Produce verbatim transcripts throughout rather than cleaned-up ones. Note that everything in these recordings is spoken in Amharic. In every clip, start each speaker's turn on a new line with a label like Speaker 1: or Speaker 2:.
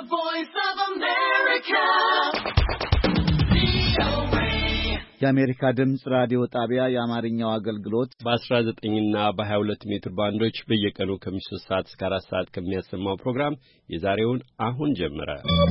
Speaker 1: voice of America.
Speaker 2: የአሜሪካ ድምጽ ራዲዮ ጣቢያ የአማርኛው አገልግሎት
Speaker 3: በ19 እና በ22 ሜትር ባንዶች በየቀኑ ከ3 ሰዓት እስከ አራት ሰዓት ከሚያሰማው ፕሮግራም የዛሬውን አሁን ጀመረ።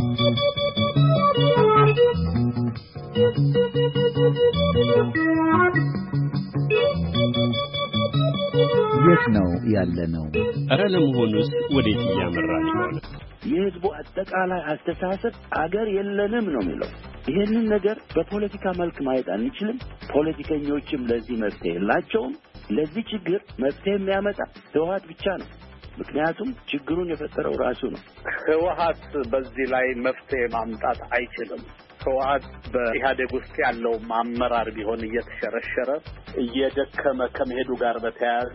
Speaker 2: የት ነው ያለነው?
Speaker 3: አረ ለመሆኑስ ወዴት እያመራን ይሆን?
Speaker 4: የህዝቡ አጠቃላይ አስተሳሰብ አገር የለንም ነው የሚለው። ይሄንን ነገር በፖለቲካ መልክ ማየት አንችልም። ፖለቲከኞችም ለዚህ መፍትሄ የላቸውም። ለዚህ ችግር መፍትሄ የሚያመጣ ህወሓት ብቻ ነው። ምክንያቱም ችግሩን የፈጠረው ራሱ ነው።
Speaker 5: ህወሓት በዚህ ላይ መፍትሄ ማምጣት አይችልም። ህወሓት በኢህአዴግ ውስጥ ያለው አመራር ቢሆን እየተሸረሸረ እየደከመ ከመሄዱ ጋር በተያያዘ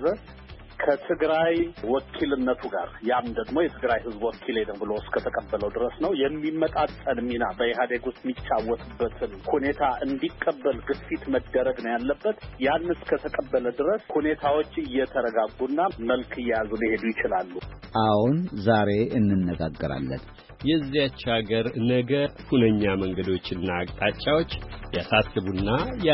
Speaker 5: ከትግራይ ወኪልነቱ ጋር ያም ደግሞ የትግራይ ህዝብ ወኪል ነው ብሎ እስከተቀበለው ድረስ ነው የሚመጣጠን ሚና በኢህአዴግ ውስጥ የሚጫወትበትን ሁኔታ እንዲቀበል ግፊት መደረግ ነው ያለበት። ያን እስከተቀበለ ድረስ ሁኔታዎች እየተረጋጉና መልክ እየያዙ ሊሄዱ ይችላሉ።
Speaker 2: አሁን ዛሬ እንነጋገራለን።
Speaker 3: የዚያች ሀገር ነገ ሁነኛ መንገዶችና አቅጣጫዎች ያሳስቡና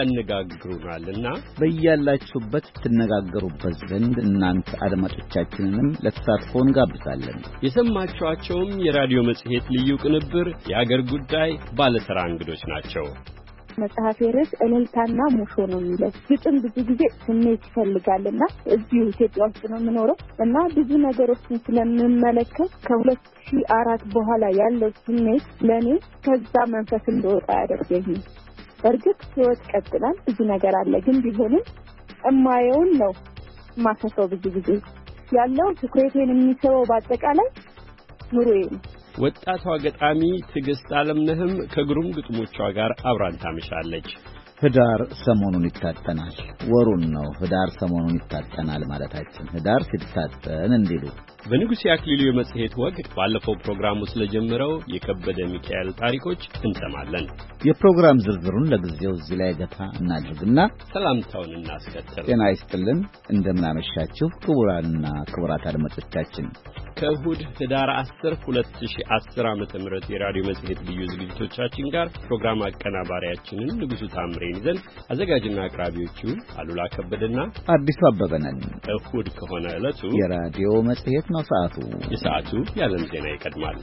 Speaker 3: ያነጋግሩናልና በእያላችሁበት ትነጋገሩበት ዘንድ እናንተ አድማጮቻችንንም ለተሳትፎ እንጋብዛለን። የሰማችኋቸውም የራዲዮ መጽሔት ልዩ ቅንብር የሀገር ጉዳይ ባለተራ እንግዶች ናቸው።
Speaker 6: መጽሐፌ ርዕስ እልልታና ሙሾ ነው የሚለው። ግጥም ብዙ ጊዜ ስሜት ይፈልጋልና እዚሁ ኢትዮጵያ ውስጥ ነው የምኖረው እና ብዙ ነገሮችን ስለምመለከት ከሁለት ሺህ አራት በኋላ ያለው ስሜት ለኔ ከዛ መንፈስ እንደወጣ ያደርገኝ። እርግጥ ህይወት ቀጥላል፣ ብዙ ነገር አለ። ግን ቢሆንም እማየውን ነው ማሰሰው። ብዙ ጊዜ ያለው ትኩረቴን የሚስበው በአጠቃላይ ኑሮዬ ነው።
Speaker 3: ወጣቷ ገጣሚ ትዕግስት ዓለምነህም ከግሩም ግጥሞቿ ጋር አብራን ታመሻለች።
Speaker 2: ህዳር ሰሞኑን ይታጠናል። ወሩን ነው ህዳር ሰሞኑን ይታጠናል ማለታችን። ህዳር ሲታጠን እንዲሉ
Speaker 3: በንጉሴ አክሊሉ የመጽሔት ወግ ባለፈው ፕሮግራሙ ስለጀመረው የከበደ ሚካኤል ታሪኮች እንሰማለን።
Speaker 2: የፕሮግራም ዝርዝሩን ለጊዜው እዚህ ላይ ገታ እናድርግና
Speaker 3: ሰላምታውን እናስከተል።
Speaker 2: ጤና ይስጥልን፣ እንደምን አመሻችሁ ክቡራንና ክቡራት አድማጮቻችን።
Speaker 3: ከእሁድ ህዳር አስር ሁለት ሺህ አስር ዓመተ ምህረት የራዲዮ መጽሔት ልዩ ዝግጅቶቻችን ጋር ፕሮግራም አቀናባሪያችንን ንጉሱ ታምሬን ይዘን አዘጋጅና አቅራቢዎቹ አሉላ ከበደና
Speaker 2: አዲሱ አበበ ነን።
Speaker 3: እሁድ ከሆነ ዕለቱ
Speaker 2: የራዲዮ መጽሔት ነው። ሰዓቱ
Speaker 3: የሰዓቱ የዓለም ዜና ይቀድማል።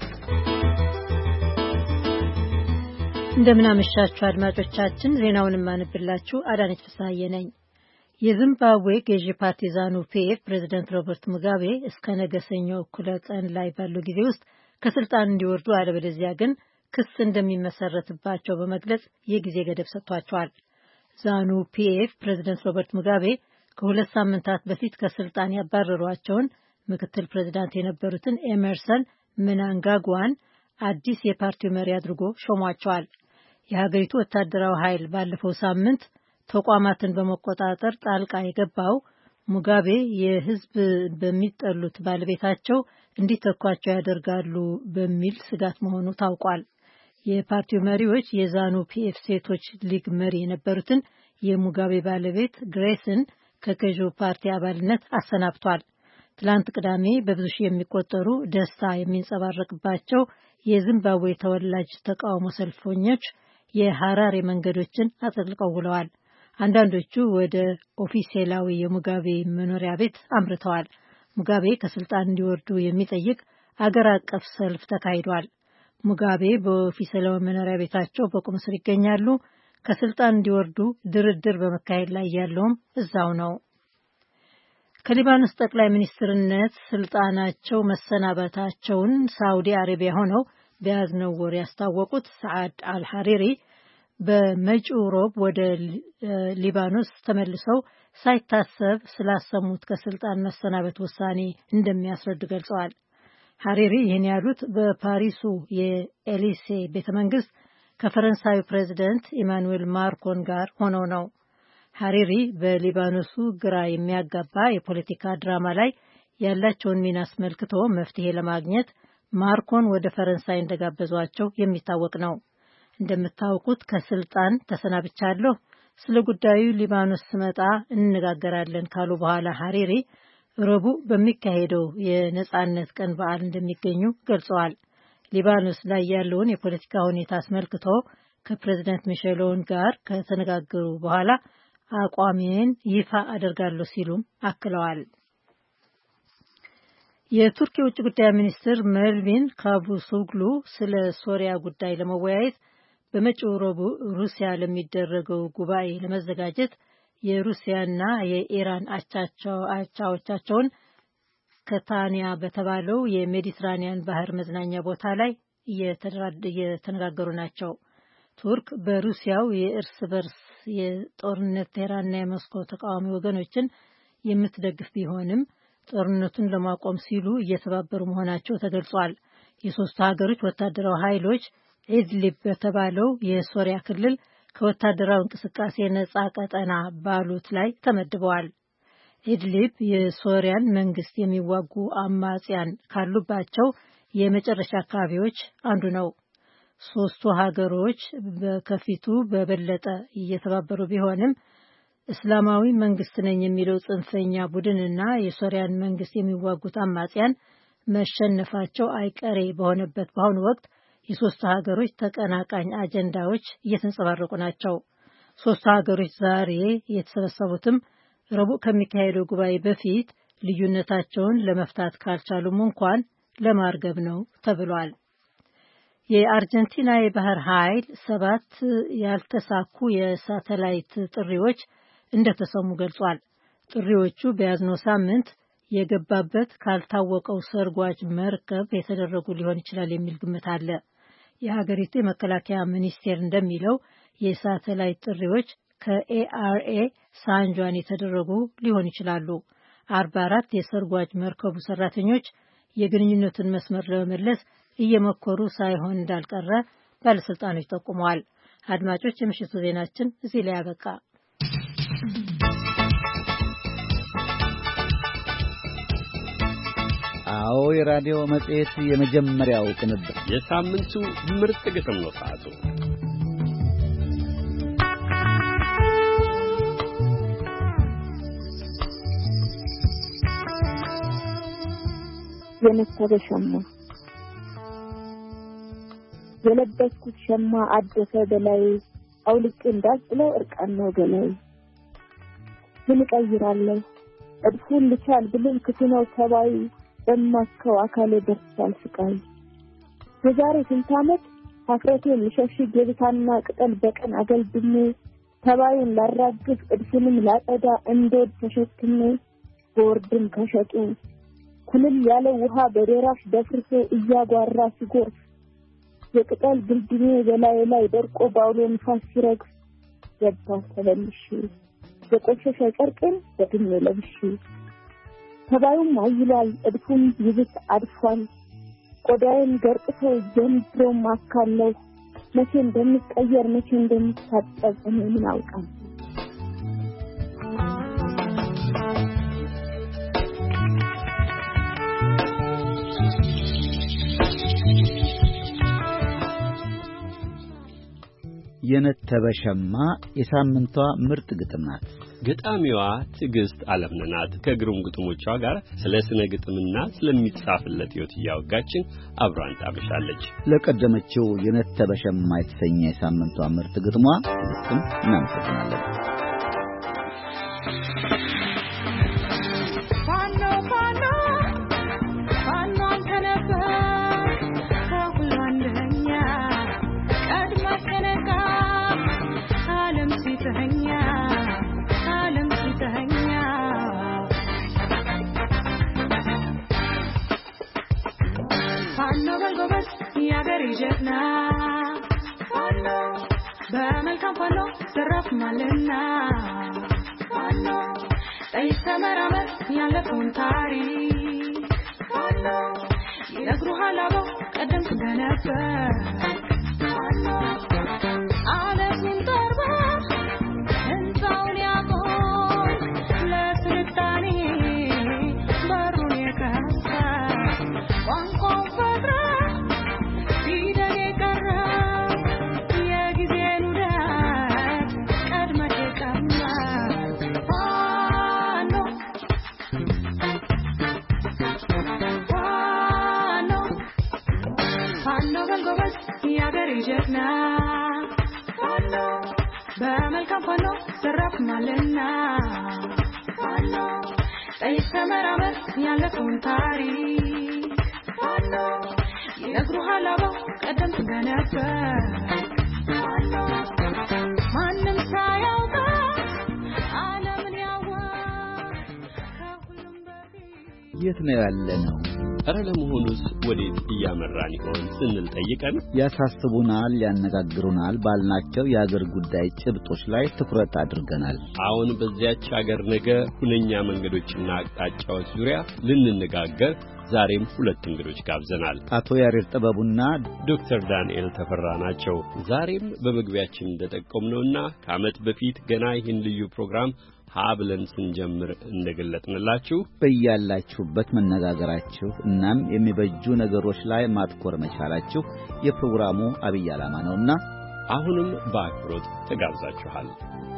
Speaker 7: እንደምን አመሻችሁ አድማጮቻችን። ዜናውን ማንብላችሁ አዳነች ፍስሐዬ ነኝ። የዚምባብዌ ገዢ ፓርቲ ዛኑ ፒኤፍ ፕሬዝዳንት ሮበርት ሙጋቤ እስከ ነገ ሰኞ እኩለ ቀን ላይ ባለው ጊዜ ውስጥ ከስልጣን እንዲወርዱ አለበለዚያ ግን ክስ እንደሚመሰረትባቸው በመግለጽ የጊዜ ገደብ ሰጥቷቸዋል። ዛኑ ፒኤፍ ፕሬዝዳንት ሮበርት ሙጋቤ ከሁለት ሳምንታት በፊት ከስልጣን ያባረሯቸውን ምክትል ፕሬዝዳንት የነበሩትን ኤመርሰን ምናንጋጓን አዲስ የፓርቲው መሪ አድርጎ ሾሟቸዋል። የሀገሪቱ ወታደራዊ ኃይል ባለፈው ሳምንት ተቋማትን በመቆጣጠር ጣልቃ የገባው ሙጋቤ የህዝብ በሚጠሉት ባለቤታቸው እንዲተኳቸው ያደርጋሉ በሚል ስጋት መሆኑ ታውቋል። የፓርቲው መሪዎች የዛኑ ፒኤፍ ሴቶች ሊግ መሪ የነበሩትን የሙጋቤ ባለቤት ግሬስን ከገዢው ፓርቲ አባልነት አሰናብቷል። ትላንት ቅዳሜ በብዙ ሺህ የሚቆጠሩ ደስታ የሚንጸባረቅባቸው የዚምባብዌ ተወላጅ ተቃውሞ ሰልፈኞች የሐራሬ መንገዶችን አጥልቀው ውለዋል። አንዳንዶቹ ወደ ኦፊሴላዊ የሙጋቤ መኖሪያ ቤት አምርተዋል። ሙጋቤ ከስልጣን እንዲወርዱ የሚጠይቅ አገር አቀፍ ሰልፍ ተካሂዷል። ሙጋቤ በኦፊሴላዊ መኖሪያ ቤታቸው በቁም እስር ይገኛሉ። ከስልጣን እንዲወርዱ ድርድር በመካሄድ ላይ ያለውም እዛው ነው። ከሊባኖስ ጠቅላይ ሚኒስትርነት ስልጣናቸው መሰናበታቸውን ሳውዲ አረቢያ ሆነው በያዝነው ወር ያስታወቁት ሰዓድ አልሐሪሪ በመጪው ሮብ ወደ ሊባኖስ ተመልሰው ሳይታሰብ ስላሰሙት ከስልጣን መሰናበት ውሳኔ እንደሚያስረዱ ገልጸዋል። ሐሪሪ ይህን ያሉት በፓሪሱ የኤሊሴ ቤተመንግስት ከፈረንሳዩ ፕሬዝዳንት ኢማኑኤል ማክሮን ጋር ሆነው ነው። ሐሪሪ በሊባኖሱ ግራ የሚያጋባ የፖለቲካ ድራማ ላይ ያላቸውን ሚና አስመልክቶ መፍትሄ ለማግኘት ማክሮን ወደ ፈረንሳይ እንደጋበዟቸው የሚታወቅ ነው። እንደምታውቁት ከስልጣን ተሰናብቻለሁ፣ ስለ ጉዳዩ ሊባኖስ ስመጣ እንነጋገራለን ካሉ በኋላ ሐሪሪ ረቡዕ በሚካሄደው የነጻነት ቀን በዓል እንደሚገኙ ገልጸዋል። ሊባኖስ ላይ ያለውን የፖለቲካ ሁኔታ አስመልክቶ ከፕሬዝዳንት ሚሼል ኦውን ጋር ከተነጋገሩ በኋላ አቋሜን ይፋ አደርጋለሁ ሲሉም አክለዋል። የቱርክ የውጭ ጉዳይ ሚኒስትር መልቪን ካቡሶግሉ ስለ ሶሪያ ጉዳይ ለመወያየት በመጪው ረቡዕ ሩሲያ ለሚደረገው ጉባኤ ለመዘጋጀት የሩሲያና የኢራን አቻዎቻቸውን ከታንያ በተባለው የሜዲትራኒያን ባህር መዝናኛ ቦታ ላይ እየተነጋገሩ ናቸው። ቱርክ በሩሲያው የእርስ በርስ የጦርነት ቴህራንና የሞስኮ ተቃዋሚ ወገኖችን የምትደግፍ ቢሆንም ጦርነቱን ለማቆም ሲሉ እየተባበሩ መሆናቸው ተገልጿል። የሶስቱ ሀገሮች ወታደራዊ ኃይሎች ኢድሊብ በተባለው የሶሪያ ክልል ከወታደራዊ እንቅስቃሴ ነጻ ቀጠና ባሉት ላይ ተመድበዋል። ኢድሊብ የሶሪያን መንግስት የሚዋጉ አማጽያን ካሉባቸው የመጨረሻ አካባቢዎች አንዱ ነው። ሶስቱ ሀገሮች በከፊቱ በበለጠ እየተባበሩ ቢሆንም እስላማዊ መንግስት ነኝ የሚለው ጽንፈኛ ቡድንና የሶሪያን መንግስት የሚዋጉት አማጽያን መሸነፋቸው አይቀሬ በሆነበት በአሁኑ ወቅት የሶስቱ ሀገሮች ተቀናቃኝ አጀንዳዎች እየተንጸባረቁ ናቸው። ሶስቱ ሀገሮች ዛሬ የተሰበሰቡትም ረቡዕ ከሚካሄደው ጉባኤ በፊት ልዩነታቸውን ለመፍታት ካልቻሉም እንኳን ለማርገብ ነው ተብሏል። የአርጀንቲና የባህር ኃይል ሰባት ያልተሳኩ የሳተላይት ጥሪዎች እንደተሰሙ ገልጿል። ጥሪዎቹ በያዝነው ሳምንት የገባበት ካልታወቀው ሰርጓጅ መርከብ የተደረጉ ሊሆን ይችላል የሚል ግምት አለ። የሀገሪቱ የመከላከያ ሚኒስቴር እንደሚለው የሳተላይት ጥሪዎች ከኤአርኤ ሳንጇን የተደረጉ ሊሆን ይችላሉ። አርባ አራት የሰርጓጅ መርከቡ ሰራተኞች የግንኙነቱን መስመር ለመመለስ እየመከሩ ሳይሆን እንዳልቀረ ባለስልጣኖች ጠቁመዋል። አድማጮች፣ የምሽቱ ዜናችን እዚህ ላይ ያበቃ።
Speaker 2: አዎ፣ የራዲዮ መጽሔት የመጀመሪያው ቅንብር
Speaker 3: የሳምንቱ ምርጥ ግጥም ነው። ሰዓቱ
Speaker 6: የነሰበ ሸማ የለበስኩት ሸማ አደፈ በላይ አውልቄ እንዳጥለው እርቃን ነው ገላይ ምን ቀይራለሁ እድፉን ልቻል ብለን ክትነው ተባይ በማስከው አካለ ደርሷል ስቃይ በዛሬ ስንት ዓመት አፍረቴን ልሸሽግ ገብታና ቅጠል በቀን አገልድሜ ተባዩን ላራግፍ እድፉንም ላጠዳ እንዶድ ተሸክሜ ቦርድም ከሸጡ ኩልል ያለ ውሃ በደራሽ ደፍርሶ እያጓራ ሲጎርፍ የቅጠል ግልድሜ በላይ ላይ ደርቆ ባውሎ ንፋስ ሲረግፍ ገባው ተበልሽ የቆሸሸ ጨርቅን በድሜ ለብሽ ተባዩም አይሏል እድፉን ይብስ አድፏል ቆዳዬን ገርጥቶ ጀምሮ ማካለው መቼ እንደምትቀየር መቼ እንደምትታጠብ እኔ ምን አውቃለሁ።
Speaker 2: የነተበ ሸማ የሳምንቷ ምርጥ ግጥም ናት።
Speaker 3: ገጣሚዋ ትዕግስት አለምናት ከግሩም ግጥሞቿ ጋር ስለ ስነ ግጥምና ስለሚጻፍለት ሕይወት ያወጋችን አብራን ታመሻለች።
Speaker 2: ለቀደመችው የነተበ ሸማ የተሰኘ የሳምንቷ ምርጥ ግጥሟ ግጥም እናመሰግናለን።
Speaker 1: ጀግና ፋኖ በመልካም ፋኖ ዘራፍ ማለና ፋኖ ተይሰመራመር ያለፈውን ታሪክ ፋኖ ይነግሩሃል አበው ቀደም እንደነበር ፋኖ ዓለምን ተርባ እንታውን ያቆም ለስልጣኔ በሩን የከፈተ ቋንቋው ፈጥረ
Speaker 6: ፋኖ
Speaker 1: Fano galgobas, yagari jetna. Fano, b'melkam fano, sarraf malena. Fano, ayisa maramer, yalefun tari. Fano, yagru halabo, kadam tuganefe. Fano, manem sayauta, alamin yawa.
Speaker 2: የት ነው ያለነው?
Speaker 3: አረ ለመሆኑስ ወዴት እያመራን ይሆን ስንል ጠይቀን
Speaker 2: ያሳስቡናል ያነጋግሩናል ባልናቸው የአገር ጉዳይ ጭብጦች ላይ ትኩረት አድርገናል።
Speaker 3: አሁን በዚያች ሀገር ነገ ሁነኛ መንገዶችና አቅጣጫዎች ዙሪያ ልንነጋገር ዛሬም ሁለት እንግዶች ጋብዘናል።
Speaker 2: አቶ ያሬድ ጥበቡና
Speaker 3: ዶክተር ዳንኤል ተፈራ ናቸው። ዛሬም በመግቢያችን እንደጠቆምነውና ከዓመት በፊት ገና ይህን ልዩ ፕሮግራም ሀብለን ስንጀምር እንደገለጥንላችሁ
Speaker 2: በእያላችሁበት መነጋገራችሁ እናም የሚበጁ ነገሮች ላይ ማትኮር መቻላችሁ የፕሮግራሙ አብይ ዓላማ ነውና
Speaker 3: አሁንም በአክብሮት ተጋብዛችኋል።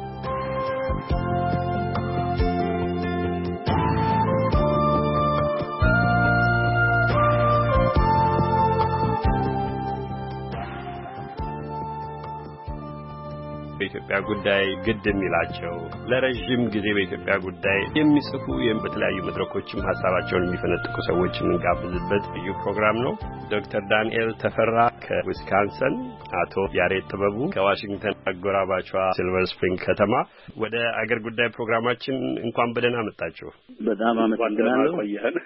Speaker 3: በኢትዮጵያ ጉዳይ ግድ የሚላቸው ለረጅም ጊዜ በኢትዮጵያ ጉዳይ የሚጽፉ በተለያዩ መድረኮችም ሐሳባቸውን የሚፈነጥቁ ሰዎች የምንጋብዝበት ልዩ ፕሮግራም ነው። ዶክተር ዳንኤል ተፈራ ከዊስካንሰን፣ አቶ ያሬድ ጥበቡ ከዋሽንግተን አጎራባቿ ሲልቨር ስፕሪንግ ከተማ ወደ አገር ጉዳይ ፕሮግራማችን እንኳን በደህና መጣችሁ።
Speaker 4: በጣም አመሰግናለሁ።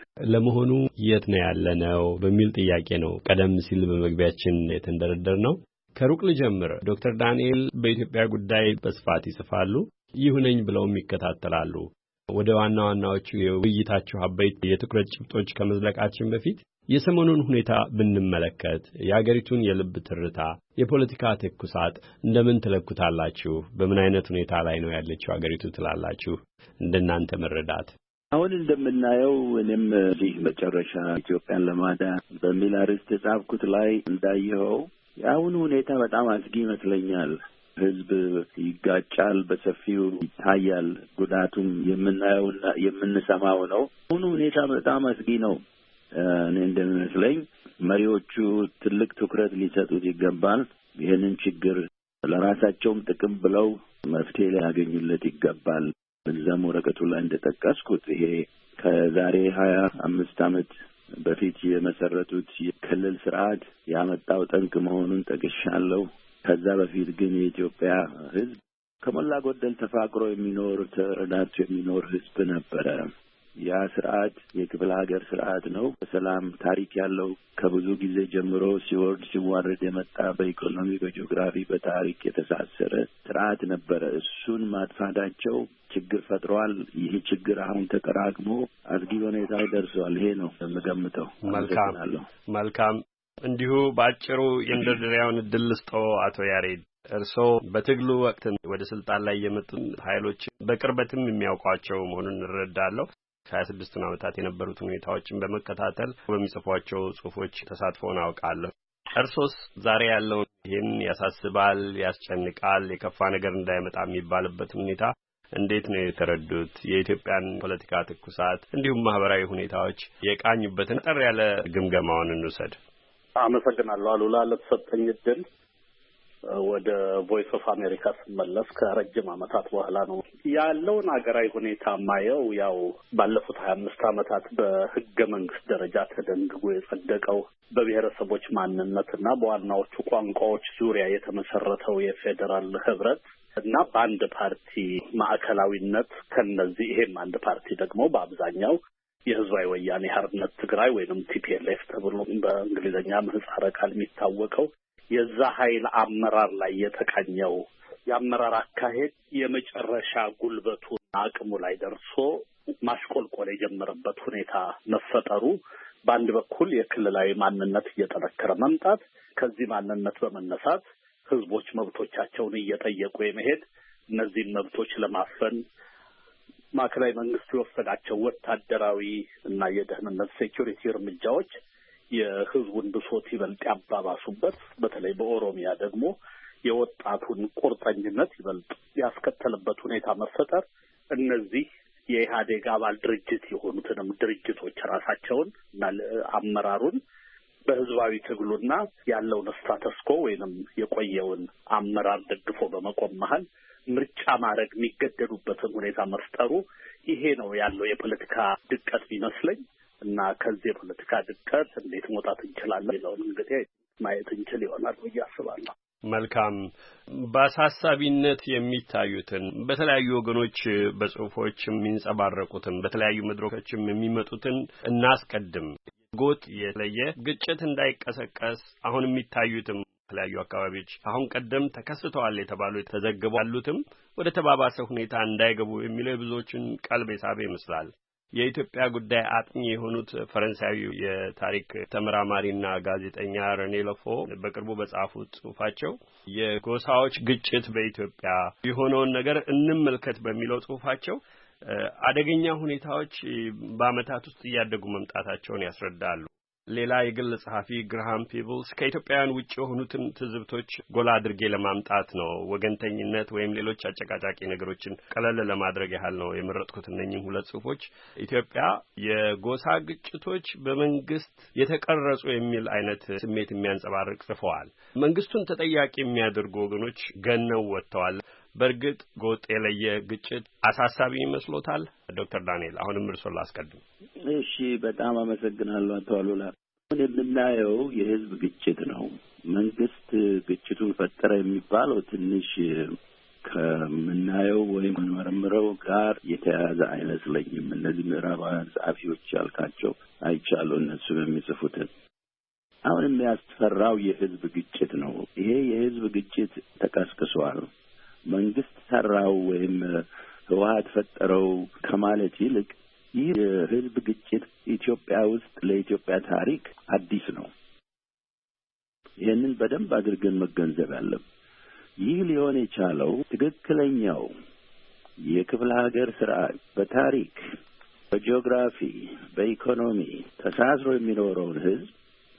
Speaker 3: ለመሆኑ የት ነው ያለነው በሚል ጥያቄ ነው ቀደም ሲል በመግቢያችን የተንደረደር ነው። ከሩቅ ልጀምር። ዶክተር ዳንኤል በኢትዮጵያ ጉዳይ በስፋት ይጽፋሉ፣ ይሁነኝ ብለውም ይከታተላሉ። ወደ ዋና ዋናዎቹ የውይይታችሁ አበይት የትኩረት ጭብጦች ከመዝለቃችን በፊት የሰሞኑን ሁኔታ ብንመለከት የአገሪቱን የልብ ትርታ፣ የፖለቲካ ትኩሳት እንደምን ትለኩታላችሁ? በምን አይነት ሁኔታ ላይ ነው ያለችው አገሪቱ ትላላችሁ? እንደናንተ መረዳት
Speaker 4: አሁን እንደምናየው እኔም እዚህ መጨረሻ ኢትዮጵያን ለማዳን በሚል አርዕስት የጻፍኩት ላይ እንዳየኸው የአሁኑ ሁኔታ በጣም አስጊ ይመስለኛል። ህዝብ ይጋጫል፣ በሰፊው ይታያል። ጉዳቱም የምናየውና የምንሰማው ነው። አሁኑ ሁኔታ በጣም አስጊ ነው። እኔ እንደሚመስለኝ መሪዎቹ ትልቅ ትኩረት ሊሰጡት ይገባል። ይህንን ችግር ለራሳቸውም ጥቅም ብለው መፍትሄ ሊያገኙለት ይገባል። በዛም ወረቀቱ ላይ እንደጠቀስኩት ይሄ ከዛሬ ሀያ አምስት ዓመት በፊት የመሰረቱት የክልል ስርዓት ያመጣው ጠንቅ መሆኑን ጠቅሻለሁ። ከዛ በፊት ግን የኢትዮጵያ ህዝብ ከሞላ ጎደል ተፋቅሮ የሚኖር ተረዳድቶ የሚኖር ህዝብ ነበረ። ያ ስርዓት የክፍለ ሀገር ስርዓት ነው። በሰላም ታሪክ ያለው ከብዙ ጊዜ ጀምሮ ሲወርድ ሲዋረድ የመጣ በኢኮኖሚ፣ በጂኦግራፊ፣ በታሪክ የተሳሰረ ስርዓት ነበረ። እሱን ማጥፋታቸው ችግር ፈጥሯል። ይህ ችግር አሁን ተጠራቅሞ አስጊ ሁኔታ ደርሷል። ይሄ ነው የምገምተው።
Speaker 3: መልካም መልካም። እንዲሁ በአጭሩ የመንደርደሪያውን እድል ልስጥዎ አቶ ያሬድ። እርስዎ በትግሉ ወቅት ወደ ስልጣን ላይ የመጡን ኃይሎች በቅርበትም የሚያውቋቸው መሆኑን እንረዳለሁ። ከሀያ ስድስቱን ዓመታት የነበሩትን ሁኔታዎችን በመከታተል በሚጽፏቸው ጽሁፎች ተሳትፎን አውቃለሁ። እርሶስ ዛሬ ያለውን ይህን ያሳስባል፣ ያስጨንቃል፣ የከፋ ነገር እንዳይመጣ የሚባልበት ሁኔታ እንዴት ነው የተረዱት? የኢትዮጵያን ፖለቲካ ትኩሳት እንዲሁም ማህበራዊ ሁኔታዎች የቃኙበትን ጠር ያለ ግምገማውን እንውሰድ።
Speaker 5: አመሰግናለሁ አሉላ ለተሰጠኝ እድል። ወደ ቮይስ ኦፍ አሜሪካ ስመለስ ከረጅም ዓመታት በኋላ ነው ያለውን ሀገራዊ ሁኔታ ማየው። ያው ባለፉት ሀያ አምስት ዓመታት በህገ መንግስት ደረጃ ተደንግጎ የጸደቀው በብሔረሰቦች ማንነትና በዋናዎቹ ቋንቋዎች ዙሪያ የተመሰረተው የፌዴራል ህብረት እና በአንድ ፓርቲ ማዕከላዊነት ከነዚህ ይሄም አንድ ፓርቲ ደግሞ በአብዛኛው የህዝባዊ ወያኔ ሓርነት ትግራይ ወይንም ቲፒኤልኤፍ ተብሎ በእንግሊዝኛ ምህጻረ ቃል የሚታወቀው የዛ ኃይል አመራር ላይ የተቃኘው የአመራር አካሄድ የመጨረሻ ጉልበቱና አቅሙ ላይ ደርሶ ማሽቆልቆል የጀመረበት ሁኔታ መፈጠሩ በአንድ በኩል የክልላዊ ማንነት እየጠነከረ መምጣት፣ ከዚህ ማንነት በመነሳት ህዝቦች መብቶቻቸውን እየጠየቁ የመሄድ እነዚህን መብቶች ለማፈን ማዕከላዊ መንግስት የወሰዳቸው ወታደራዊ እና የደህንነት ሴኩሪቲ እርምጃዎች የህዝቡን ብሶት ይበልጥ ያባባሱበት፣ በተለይ በኦሮሚያ ደግሞ የወጣቱን ቁርጠኝነት ይበልጥ ያስከተለበት ሁኔታ መፈጠር እነዚህ የኢህአዴግ አባል ድርጅት የሆኑትንም ድርጅቶች ራሳቸውን እና አመራሩን በህዝባዊ ትግሉና ያለውን ስታተስ ኮ ወይንም የቆየውን አመራር ደግፎ በመቆም መሀል ምርጫ ማድረግ የሚገደዱበትን ሁኔታ መፍጠሩ ይሄ ነው ያለው የፖለቲካ ድቀት ቢመስለኝ እና ከዚህ የፖለቲካ ድቀት እንዴት መውጣት እንችላለን የሚለውን እንግዲህ ማየት እንችል ይሆናል ብዬ አስባለሁ።
Speaker 3: መልካም በአሳሳቢነት የሚታዩትን በተለያዩ ወገኖች በጽሁፎች የሚንጸባረቁትን በተለያዩ መድረኮችም የሚመጡትን እናስቀድም። ጎጥ የተለየ ግጭት እንዳይቀሰቀስ አሁን የሚታዩትም የተለያዩ አካባቢዎች አሁን ቀደም ተከስተዋል የተባሉ ተዘግበዋሉትም ወደ ተባባሰ ሁኔታ እንዳይገቡ የሚለው ብዙዎችን ቀልብ የሳበ ይመስላል። የኢትዮጵያ ጉዳይ አጥኚ የሆኑት ፈረንሳዊው የታሪክ ተመራማሪና ጋዜጠኛ ረኔ ለፎ በቅርቡ በጻፉት ጽሁፋቸው የጎሳዎች ግጭት በኢትዮጵያ የሆነውን ነገር እንመልከት በሚለው ጽሁፋቸው አደገኛ ሁኔታዎች በአመታት ውስጥ እያደጉ መምጣታቸውን ያስረዳሉ። ሌላ የግል ጸሐፊ ግርሃም ፒብልስ ከኢትዮጵያውያን ውጭ የሆኑትን ትዝብቶች ጎላ አድርጌ ለማምጣት ነው ወገንተኝነት ወይም ሌሎች አጨቃጫቂ ነገሮችን ቀለል ለማድረግ ያህል ነው የመረጥኩት እነኚህ ሁለት ጽሁፎች። ኢትዮጵያ የጎሳ ግጭቶች በመንግስት የተቀረጹ የሚል አይነት ስሜት የሚያንጸባርቅ ጽፈዋል። መንግስቱን ተጠያቂ የሚያደርጉ ወገኖች ገነው ወጥተዋል። በእርግጥ ጎጥ የለየ ግጭት አሳሳቢ ይመስሎታል? ዶክተር ዳንኤል አሁንም እርሶን ላስቀድም።
Speaker 4: እሺ፣ በጣም አመሰግናለሁ አቶ አሉላ። አሁን የምናየው የህዝብ ግጭት ነው። መንግስት ግጭቱን ፈጠረ የሚባለው ትንሽ ከምናየው ወይም ከምንመረምረው ጋር የተያያዘ አይመስለኝም። እነዚህ ምዕራባውያን ጸሐፊዎች ያልካቸው አይቻለሁ እነሱ የሚጽፉትን። አሁን የሚያስፈራው የህዝብ ግጭት ነው። ይሄ የህዝብ ግጭት ተቀስቅሷል። መንግስት ሰራው ወይም ህወሓት ፈጠረው ከማለት ይልቅ ይህ የህዝብ ግጭት ኢትዮጵያ ውስጥ ለኢትዮጵያ ታሪክ አዲስ ነው። ይህንን በደንብ አድርገን መገንዘብ አለብን። ይህ ሊሆን የቻለው ትክክለኛው የክፍለ ሀገር ስርዓት በታሪክ፣ በጂኦግራፊ፣ በኢኮኖሚ ተሳስሮ የሚኖረውን ህዝብ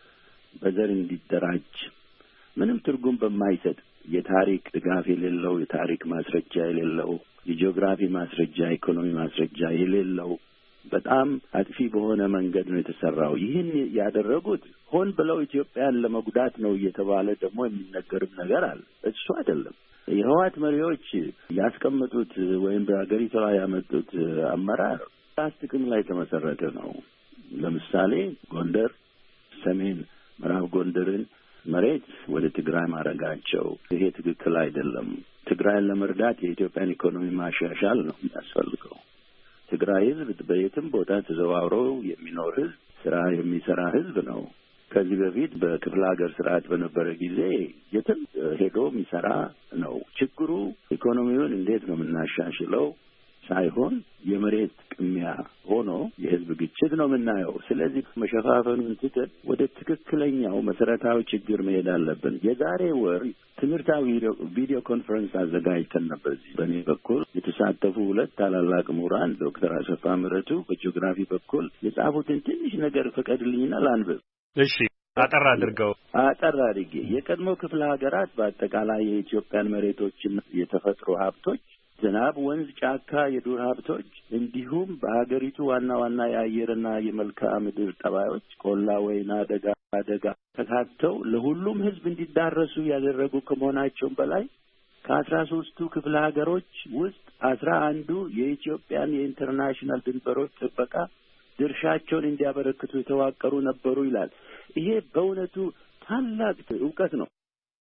Speaker 4: በዘር እንዲደራጅ ምንም ትርጉም በማይሰጥ የታሪክ ድጋፍ የሌለው የታሪክ ማስረጃ የሌለው የጂኦግራፊ ማስረጃ ኢኮኖሚ ማስረጃ የሌለው በጣም አጥፊ በሆነ መንገድ ነው የተሰራው። ይህን ያደረጉት ሆን ብለው ኢትዮጵያን ለመጉዳት ነው እየተባለ ደግሞ የሚነገርም ነገር አለ። እሱ አይደለም። የህወሓት መሪዎች ያስቀመጡት ወይም በአገሪቷ ያመጡት አመራር ራስ ጥቅም ላይ የተመሰረተ ነው። ለምሳሌ ጎንደር፣ ሰሜን ምዕራብ ጎንደርን መሬት ወደ ትግራይ ማረጋቸው ይሄ ትክክል አይደለም። ትግራይን ለመርዳት የኢትዮጵያን ኢኮኖሚ ማሻሻል ነው የሚያስፈልገው። ትግራይ ህዝብ በየትም ቦታ ተዘዋውሮ የሚኖር ህዝብ፣ ስራ የሚሰራ ህዝብ ነው። ከዚህ በፊት በክፍለ ሀገር ስርዓት በነበረ ጊዜ የትም ሄዶ የሚሰራ ነው። ችግሩ ኢኮኖሚውን እንዴት ነው የምናሻሽለው ሳይሆን የመሬት ቅሚያ ሆኖ የህዝብ ግጭት ነው የምናየው። ስለዚህ መሸፋፈኑን ትተን ወደ ትክክለኛው መሰረታዊ ችግር መሄድ አለብን። የዛሬ ወር ትምህርታዊ ቪዲዮ ኮንፈረንስ አዘጋጅተን ነበር። በእኔ በኩል የተሳተፉ ሁለት ታላላቅ ምሁራን ዶክተር አሰፋ ምህረቱ በጂኦግራፊ በኩል የጻፉትን ትንሽ ነገር ፈቀድልኝና ላንብብ።
Speaker 3: እሺ፣ አጠር አድርገው።
Speaker 4: አጠር አድርጌ የቀድሞ ክፍለ ሀገራት በአጠቃላይ የኢትዮጵያን መሬቶችና የተፈጥሮ ሀብቶች ዝናብ፣ ወንዝ፣ ጫካ፣ የዱር ሀብቶች እንዲሁም በሀገሪቱ ዋና ዋና የአየርና የመልክዓ ምድር ጠባዮች ቆላ፣ ወይና ደጋ፣ አደጋ ተካተው ለሁሉም ህዝብ እንዲዳረሱ ያደረጉ ከመሆናቸውም በላይ ከአስራ ሶስቱ ክፍለ ሀገሮች ውስጥ አስራ አንዱ የኢትዮጵያን የኢንተርናሽናል ድንበሮች ጥበቃ ድርሻቸውን እንዲያበረክቱ የተዋቀሩ ነበሩ ይላል። ይሄ በእውነቱ ታላቅ እውቀት ነው።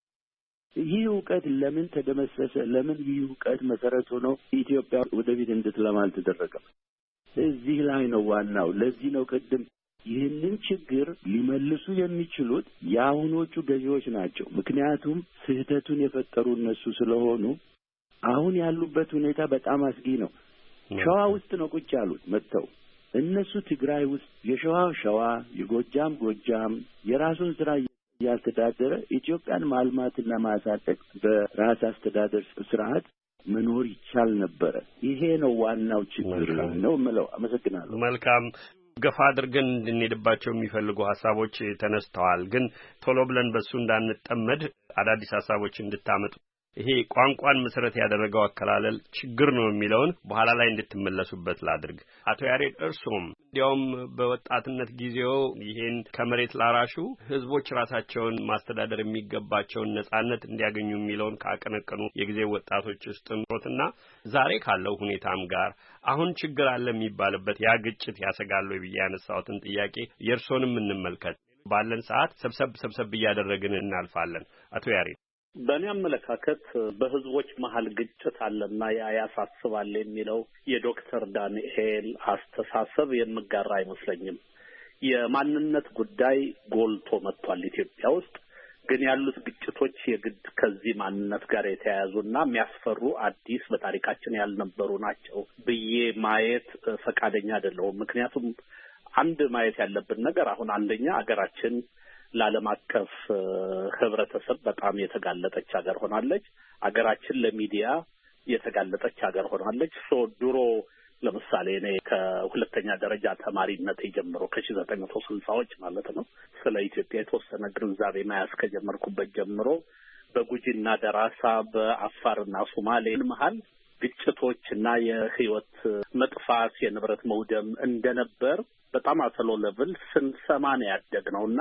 Speaker 4: ይህ እውቀት ለምን ተደመሰሰ? ለምን ይህ እውቀት መሰረት ሆኖ ኢትዮጵያ ወደፊት እንድትለማ አልተደረገም? እዚህ ላይ ነው ዋናው። ለዚህ ነው ቅድም ይህንን ችግር ሊመልሱ የሚችሉት የአሁኖቹ ገዢዎች ናቸው። ምክንያቱም ስህተቱን የፈጠሩ እነሱ ስለሆኑ አሁን ያሉበት ሁኔታ በጣም አስጊ ነው። ሸዋ ውስጥ ነው ቁጭ ያሉት መጥተው። እነሱ ትግራይ ውስጥ የሸዋ ሸዋ፣ የጎጃም ጎጃም የራሱን ስራ ያስተዳደረ ኢትዮጵያን ማልማትና ማሳደግ በራስ አስተዳደር ስርዓት መኖር ይቻል ነበረ። ይሄ ነው ዋናው ችግር ነው የምለው። አመሰግናለሁ።
Speaker 3: መልካም ገፋ አድርገን እንድንሄድባቸው የሚፈልጉ ሀሳቦች ተነስተዋል። ግን ቶሎ ብለን በሱ እንዳንጠመድ አዳዲስ ሀሳቦች እንድታመጡ ይሄ ቋንቋን መሰረት ያደረገው አከላለል ችግር ነው የሚለውን በኋላ ላይ እንድትመለሱበት ላድርግ። አቶ ያሬድ እርሶም እንዲያውም በወጣትነት ጊዜው ይሄን ከመሬት ላራሹ ህዝቦች ራሳቸውን ማስተዳደር የሚገባቸውን ነጻነት እንዲያገኙ የሚለውን ካቀነቀኑ የጊዜ ወጣቶች ውስጥ ሮትና ዛሬ ካለው ሁኔታም ጋር አሁን ችግር አለ የሚባልበት ያ ግጭት ያሰጋሉ ብዬ ያነሳሁትን ጥያቄ የእርሶንም እንመልከት። ባለን ሰዓት ሰብሰብ ሰብሰብ እያደረግን እናልፋለን። አቶ ያሬድ
Speaker 5: በእኔ አመለካከት በህዝቦች መሀል ግጭት አለና ያ ያሳስባል የሚለው የዶክተር ዳንኤል አስተሳሰብ የምጋራ አይመስለኝም። የማንነት ጉዳይ ጎልቶ መጥቷል ኢትዮጵያ ውስጥ። ግን ያሉት ግጭቶች የግድ ከዚህ ማንነት ጋር የተያያዙና የሚያስፈሩ አዲስ በታሪካችን ያልነበሩ ናቸው ብዬ ማየት ፈቃደኛ አይደለሁም። ምክንያቱም አንድ ማየት ያለብን ነገር አሁን አንደኛ አገራችን ለዓለም አቀፍ ህብረተሰብ በጣም የተጋለጠች ሀገር ሆናለች። አገራችን ለሚዲያ የተጋለጠች ሀገር ሆናለች። ሶ ድሮ ለምሳሌ እኔ ከሁለተኛ ደረጃ ተማሪነት ጀምሮ ከሺህ ዘጠኝ መቶ ስልሳዎች ማለት ነው ስለ ኢትዮጵያ የተወሰነ ግንዛቤ መያዝ ከጀመርኩበት ጀምሮ በጉጂና ደራሳ በአፋርና ሶማሌ መሀል ግጭቶችና የህይወት መጥፋት የንብረት መውደም እንደነበር በጣም አሰሎ ለብል ስንሰማ ነው ያደግነውና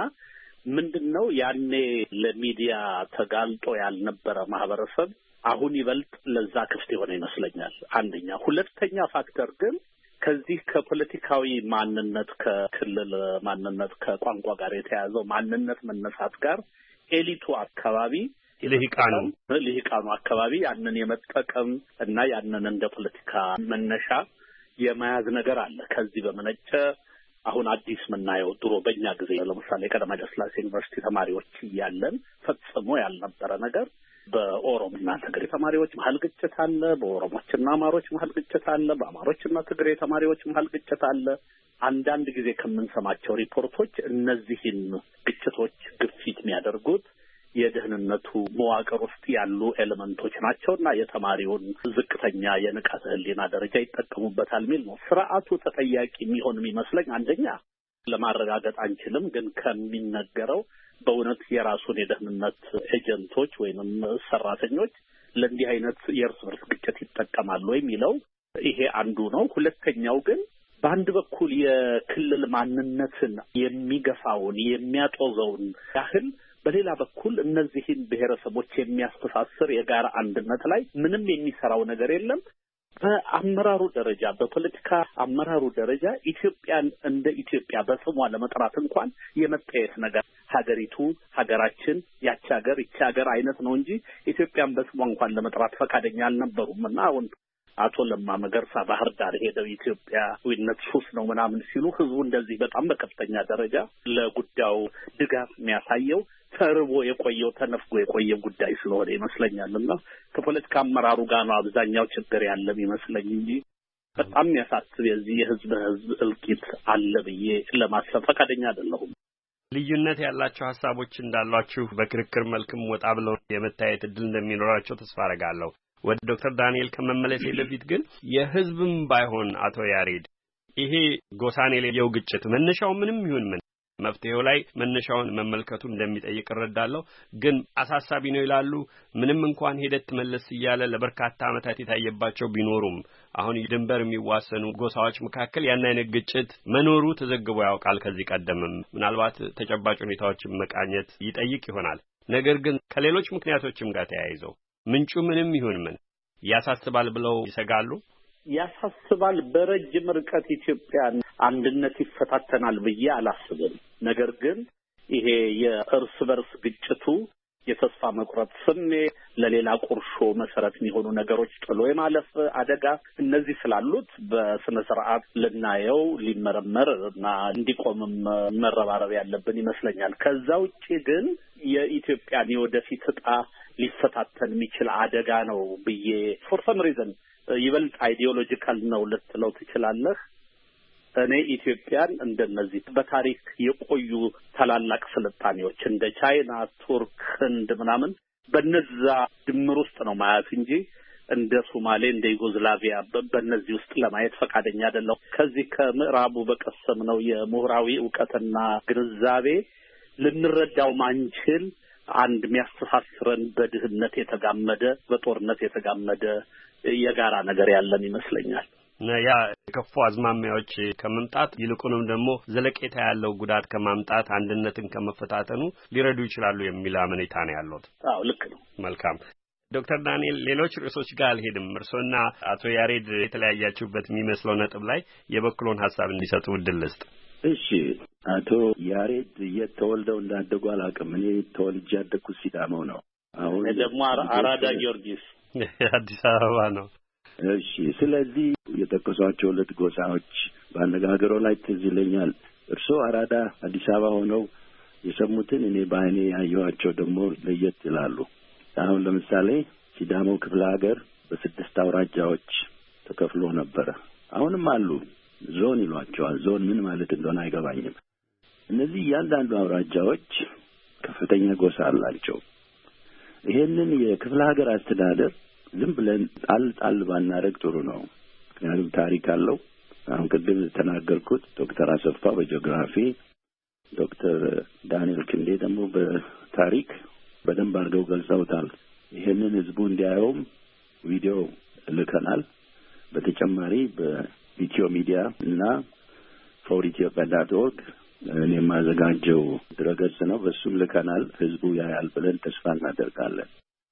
Speaker 5: ምንድነው ያኔ ለሚዲያ ተጋልጦ ያልነበረ ማህበረሰብ አሁን ይበልጥ ለዛ ክፍት የሆነ ይመስለኛል። አንደኛ። ሁለተኛ ፋክተር ግን ከዚህ ከፖለቲካዊ ማንነት ከክልል ማንነት ከቋንቋ ጋር የተያዘው ማንነት መነሳት ጋር ኤሊቱ አካባቢ
Speaker 3: ልሂቃኑ
Speaker 5: ልሂቃኑ አካባቢ ያንን የመጠቀም እና ያንን እንደ ፖለቲካ መነሻ የመያዝ ነገር አለ። ከዚህ በመነጨ አሁን አዲስ ምናየው ድሮ በእኛ ጊዜ ለምሳሌ ቀዳማዊ ኃይለ ሥላሴ ዩኒቨርሲቲ ተማሪዎች ያለን ፈጽሞ ያልነበረ ነገር በኦሮሞና ትግሬ ተማሪዎች መሀል ግጭት አለ፣ በኦሮሞችና አማሮች መሀል ግጭት አለ፣ በአማሮችና ትግሬ ተማሪዎች መሀል ግጭት አለ። አንዳንድ ጊዜ ከምንሰማቸው ሪፖርቶች እነዚህን ግጭቶች ግፊት የሚያደርጉት የደህንነቱ መዋቅር ውስጥ ያሉ ኤሌመንቶች ናቸውና የተማሪውን ዝቅተኛ የንቃተ ህሊና ደረጃ ይጠቀሙበታል የሚል ነው። ስርዓቱ ተጠያቂ የሚሆን የሚመስለኝ አንደኛ ለማረጋገጥ አንችልም፣ ግን ከሚነገረው በእውነት የራሱን የደህንነት ኤጀንቶች ወይንም ሰራተኞች ለእንዲህ አይነት የእርስ በርስ ግጭት ይጠቀማሉ የሚለው ይሄ አንዱ ነው። ሁለተኛው ግን በአንድ በኩል የክልል ማንነትን የሚገፋውን የሚያጦዘውን ያህል በሌላ በኩል እነዚህን ብሔረሰቦች የሚያስተሳስር የጋራ አንድነት ላይ ምንም የሚሰራው ነገር የለም። በአመራሩ ደረጃ በፖለቲካ አመራሩ ደረጃ ኢትዮጵያን እንደ ኢትዮጵያ በስሟ ለመጥራት እንኳን የመጠየፍ ነገር ሀገሪቱ ሀገራችን ያቺ ሀገር ይቺ ሀገር አይነት ነው እንጂ ኢትዮጵያን በስሟ እንኳን ለመጥራት ፈቃደኛ አልነበሩም እና አሁን አቶ ለማ መገርሳ ባህር ዳር ሄደው ኢትዮጵያዊነት ሱስ ነው ምናምን ሲሉ ህዝቡ እንደዚህ በጣም በከፍተኛ ደረጃ ለጉዳዩ ድጋፍ የሚያሳየው ተርቦ የቆየው ተነፍጎ የቆየው ጉዳይ ስለሆነ ይመስለኛልና ከፖለቲካ አመራሩ ጋር ነው አብዛኛው ችግር ያለም ይመስለኝ እንጂ በጣም የሚያሳስብ የዚህ የህዝብ ህዝብ እልቂት አለ ብዬ ለማሰብ ፈቃደኛ አይደለሁም።
Speaker 3: ልዩነት ያላቸው ሐሳቦች እንዳሏችሁ በክርክር መልክም ወጣ ብለው የመታየት እድል እንደሚኖራቸው ተስፋ አደርጋለሁ። ወደ ዶክተር ዳንኤል ከመመለስ በፊት ግን የህዝብም ባይሆን አቶ ያሬድ ይሄ ጎሳን የለየው ግጭት መነሻው ምንም ይሁን ምን መፍትሄው ላይ መነሻውን መመልከቱ እንደሚጠይቅ እረዳለሁ። ግን አሳሳቢ ነው ይላሉ። ምንም እንኳን ሄደት መለስ እያለ ለበርካታ ዓመታት የታየባቸው ቢኖሩም አሁን ድንበር የሚዋሰኑ ጎሳዎች መካከል ያን አይነት ግጭት መኖሩ ተዘግቦ ያውቃል። ከዚህ ቀደምም ምናልባት ተጨባጭ ሁኔታዎችን መቃኘት ይጠይቅ ይሆናል። ነገር ግን ከሌሎች ምክንያቶችም ጋር ተያይዘው ምንጩ ምንም ይሁን ምን ያሳስባል ብለው ይሰጋሉ።
Speaker 5: ያሳስባል። በረጅም ርቀት ኢትዮጵያን አንድነት ይፈታተናል ብዬ አላስብም። ነገር ግን ይሄ የእርስ በርስ ግጭቱ የተስፋ መቁረጥ ስሜት ለሌላ ቁርሾ መሰረት የሚሆኑ ነገሮች ጥሎ የማለፍ አደጋ እነዚህ ስላሉት በስነ ስርዓት ልናየው ሊመረመር እና እንዲቆምም መረባረብ ያለብን ይመስለኛል። ከዛ ውጪ ግን የኢትዮጵያን የወደፊት ዕጣ ሊፈታተን የሚችል አደጋ ነው ብዬ ፎር ሰም ሪዝን ይበልጥ አይዲዮሎጂካል ነው ልትለው ትችላለህ። እኔ ኢትዮጵያን እንደነዚህ በታሪክ የቆዩ ታላላቅ ስልጣኔዎች እንደ ቻይና፣ ቱርክ፣ ህንድ ምናምን በነዛ ድምር ውስጥ ነው ማየት እንጂ እንደ ሶማሌ እንደ ዩጎዝላቪያ በእነዚህ ውስጥ ለማየት ፈቃደኛ አይደለሁ። ከዚህ ከምዕራቡ በቀሰምነው የምሁራዊ ዕውቀትና ግንዛቤ ልንረዳው ማንችል አንድ የሚያስተሳስረን በድህነት የተጋመደ በጦርነት የተጋመደ የጋራ ነገር ያለን ይመስለኛል።
Speaker 3: ያ ከፉ አዝማሚያዎች ከመምጣት ይልቁንም ደግሞ ዘለቄታ ያለው ጉዳት ከማምጣት አንድነትን ከመፈታተኑ ሊረዱ ይችላሉ የሚል አመኔታ ነው ያለው።
Speaker 5: አዎ ልክ ነው።
Speaker 3: መልካም ዶክተር ዳንኤል ሌሎች ርዕሶች ጋር አልሄድም። እርሶና አቶ ያሬድ የተለያያችሁበት የሚመስለው ነጥብ ላይ የበኩሎን ሐሳብ እንዲሰጡ እድል ልስጥ።
Speaker 4: እሺ አቶ ያሬድ የት ተወልደው እንዳደጉ አላውቅም። እኔ ተወልጄ ያደግኩት ሲዳማው ነው። አሁን
Speaker 5: ደግሞ አራዳ ጊዮርጊስ
Speaker 3: አዲስ አበባ ነው።
Speaker 4: እሺ ስለዚህ የጠቀሷቸው ሁለት ጎሳዎች በአነጋገሮ ላይ ትዝ ይለኛል። እርሶ አራዳ አዲስ አበባ ሆነው የሰሙትን እኔ በአይኔ ያየኋቸው ደግሞ ለየት ይላሉ። አሁን ለምሳሌ ሲዳማው ክፍለ ሀገር በስድስት አውራጃዎች ተከፍሎ ነበረ። አሁንም አሉ። ዞን ይሏቸዋል። ዞን ምን ማለት እንደሆነ አይገባኝም። እነዚህ እያንዳንዱ አውራጃዎች ከፍተኛ ጎሳ አላቸው። ይሄንን የክፍለ ሀገር አስተዳደር ዝም ብለን ጣል ጣል ባናረግ ጥሩ ነው። ምክንያቱም ታሪክ አለው። አሁን ቅድም ተናገርኩት ዶክተር አሰፋ በጂኦግራፊ፣ ዶክተር ዳንኤል ክንዴ ደግሞ በታሪክ በደንብ አድርገው ገልጸውታል። ይሄንን ህዝቡ እንዲያየውም ቪዲዮ ልከናል። በተጨማሪ በኢትዮ ሚዲያ እና ፎር ኢትዮጵያ ዳት ኦርግ እኔ የማዘጋጀው ድረገጽ ነው። በሱም ልከናል። ህዝቡ ያያል ብለን ተስፋ እናደርጋለን።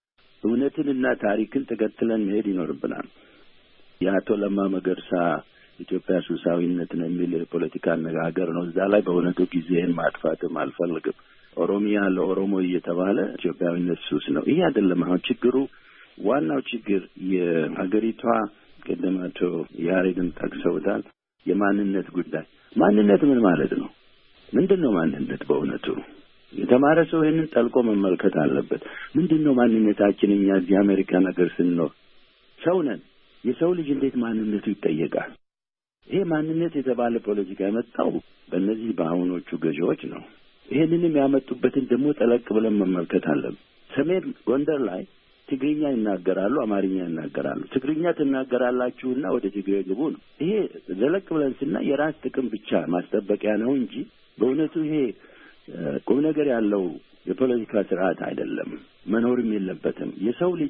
Speaker 4: እውነትንና ታሪክን ተከትለን መሄድ ይኖርብናል። የአቶ ለማ መገርሳ ኢትዮጵያ ሱሳዊነት ነው የሚል የፖለቲካ አነጋገር ነው። እዛ ላይ በእውነቱ ጊዜን ማጥፋትም አልፈልግም። ኦሮሚያ ለኦሮሞ እየተባለ ኢትዮጵያዊነት ሱስ ነው። ይሄ አይደለም አሁን ችግሩ። ዋናው ችግር የሀገሪቷ ቅድም አቶ ያሬድን ጠቅሰውታል፣ የማንነት ጉዳይ። ማንነት ምን ማለት ነው? ምንድን ነው ማንነት? በእውነቱ የተማረ ሰው ይህንን ጠልቆ መመልከት አለበት። ምንድን ነው ማንነታችን? እኛ እዚህ አሜሪካ ነገር ስንኖር ሰው ነን። የሰው ልጅ እንዴት ማንነቱ ይጠየቃል? ይሄ ማንነት የተባለ ፖለቲካ የመጣው በእነዚህ በአሁኖቹ ገዢዎች ነው። ይሄንንም ያመጡበትን ደግሞ ጠለቅ ብለን መመልከት አለብን። ሰሜን ጎንደር ላይ ትግርኛ ይናገራሉ፣ አማርኛ ይናገራሉ። ትግርኛ ትናገራላችሁና ወደ ትግሬ ግቡ ነው። ይሄ ዘለቅ ብለን ስናይ የራስ ጥቅም ብቻ ማስጠበቂያ ነው እንጂ በእውነቱ ይሄ ቁም ነገር ያለው የፖለቲካ ስርዓት አይደለም፣ መኖርም የለበትም። የሰው ልጅ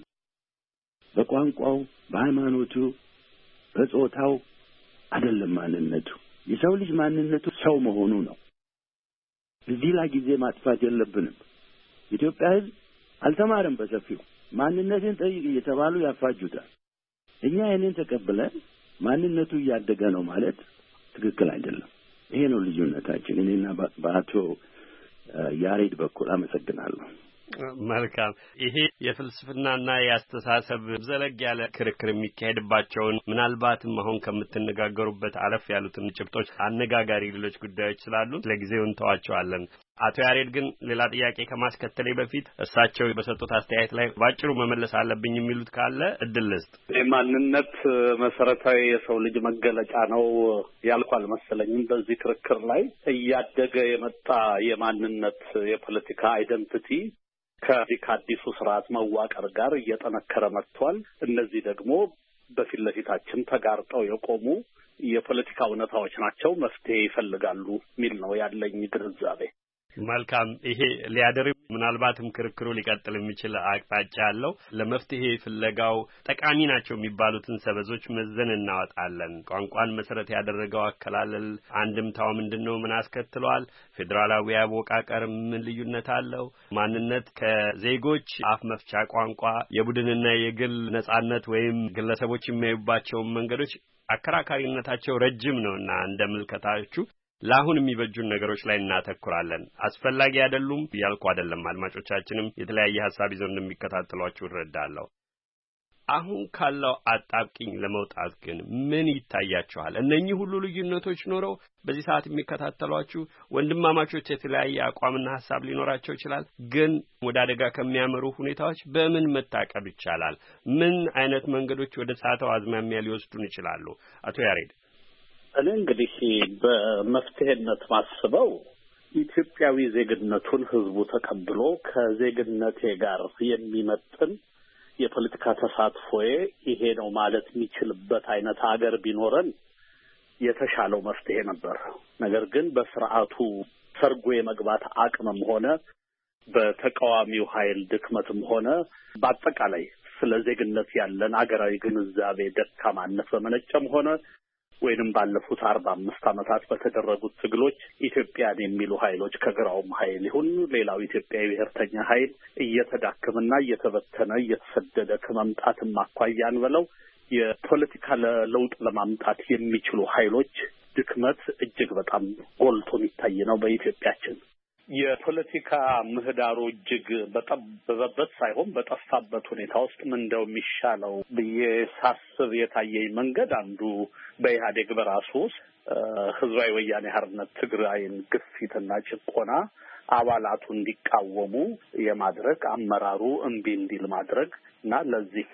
Speaker 4: በቋንቋው፣ በሃይማኖቱ፣ በጾታው አይደለም ማንነቱ። የሰው ልጅ ማንነቱ ሰው መሆኑ ነው። እዚህ ላይ ጊዜ ማጥፋት የለብንም። ኢትዮጵያ ሕዝብ አልተማረም በሰፊው። ማንነትን ጠይቅ እየተባሉ ያፋጁታል። እኛ ይሄንን ተቀብለን ማንነቱ እያደገ ነው ማለት ትክክል አይደለም። ይሄ ነው ልዩነታችን። እኔና በአቶ ያሬድ በኩል አመሰግናለሁ።
Speaker 3: መልካም። ይሄ የፍልስፍናና የአስተሳሰብ ዘለግ ያለ ክርክር የሚካሄድባቸውን ምናልባትም አሁን ከምትነጋገሩበት አለፍ ያሉትን ጭብጦች አነጋጋሪ ሌሎች ጉዳዮች ስላሉ ለጊዜው እንተዋቸዋለን። አቶ ያሬድ ግን ሌላ ጥያቄ ከማስከተሌ በፊት እሳቸው በሰጡት አስተያየት ላይ ባጭሩ መመለስ አለብኝ የሚሉት ካለ እድል ልስጥ።
Speaker 5: ማንነት መሰረታዊ የሰው ልጅ መገለጫ ነው ያልኩ አልመሰለኝም። በዚህ ክርክር ላይ እያደገ የመጣ የማንነት የፖለቲካ አይደንቲቲ ከዚህ ከአዲሱ ስርዓት መዋቀር ጋር እየጠነከረ መጥቷል። እነዚህ ደግሞ በፊት ለፊታችን ተጋርጠው የቆሙ የፖለቲካ እውነታዎች ናቸው። መፍትሄ ይፈልጋሉ የሚል ነው ያለኝ ግንዛቤ።
Speaker 3: መልካም። ይሄ ሊያደር ምናልባትም ክርክሩ ሊቀጥል የሚችል አቅጣጫ አለው። ለመፍትሄ ፍለጋው ጠቃሚ ናቸው የሚባሉትን ሰበዞች መዘን እናወጣለን። ቋንቋን መሰረት ያደረገው አከላለል አንድምታው ምንድነው? ምን አስከትሏል? ፌዴራላዊ አወቃቀር ምን ልዩነት አለው? ማንነት ከዜጎች አፍ መፍቻ ቋንቋ የቡድንና የግል ነጻነት ወይም ግለሰቦች የሚያዩባቸው መንገዶች አከራካሪነታቸው ረጅም ነውና እንደምልከታችሁ ለአሁን የሚበጁን ነገሮች ላይ እናተኩራለን። አስፈላጊ አይደሉም ያልኩ አይደለም። አድማጮቻችንም የተለያየ ሐሳብ ይዘው እንደሚከታተሏችሁ እረዳለሁ። አሁን ካለው አጣብቂኝ ለመውጣት ግን ምን ይታያችኋል? እነኚህ ሁሉ ልዩነቶች ኖረው በዚህ ሰዓት የሚከታተሏችሁ ወንድማማቾች የተለያየ አቋምና ሐሳብ ሊኖራቸው ይችላል። ግን ወደ አደጋ ከሚያመሩ ሁኔታዎች በምን መታቀብ ይቻላል? ምን አይነት መንገዶች ወደ ሳተው አዝማሚያ ሊወስዱን ይችላሉ? አቶ ያሬድ።
Speaker 5: እኔ እንግዲህ በመፍትሄነት ማስበው ኢትዮጵያዊ ዜግነቱን ህዝቡ ተቀብሎ ከዜግነቴ ጋር የሚመጥን የፖለቲካ ተሳትፎዬ ይሄ ነው ማለት የሚችልበት አይነት ሀገር ቢኖረን የተሻለው መፍትሄ ነበር። ነገር ግን በስርዓቱ ሰርጎ የመግባት አቅምም ሆነ በተቃዋሚው ኃይል ድክመትም ሆነ በአጠቃላይ ስለ ዜግነት ያለን አገራዊ ግንዛቤ ደካማነት በመነጨም ሆነ ወይንም ባለፉት አርባ አምስት ዓመታት በተደረጉት ትግሎች ኢትዮጵያን የሚሉ ኃይሎች ከግራውም ኃይል ይሁን ሌላው ኢትዮጵያዊ ብሔርተኛ ኃይል እየተዳከመና እየተበተነ እየተሰደደ ከመምጣትም አኳያን ብለው የፖለቲካ ለውጥ ለማምጣት የሚችሉ ኃይሎች ድክመት እጅግ በጣም ጎልቶ የሚታይ ነው በኢትዮጵያችን። የፖለቲካ ምህዳሩ እጅግ በጠበበበት ሳይሆን በጠፋበት ሁኔታ ውስጥ ምን እንደው የሚሻለው ብዬ ሳስብ የታየኝ መንገድ አንዱ በኢህአዴግ በራሱ ህዝባዊ ወያኔ ሓርነት ትግራይን ግፊትና ጭቆና አባላቱ እንዲቃወሙ የማድረግ አመራሩ እምቢ እንዲል ማድረግ እና ለዚህ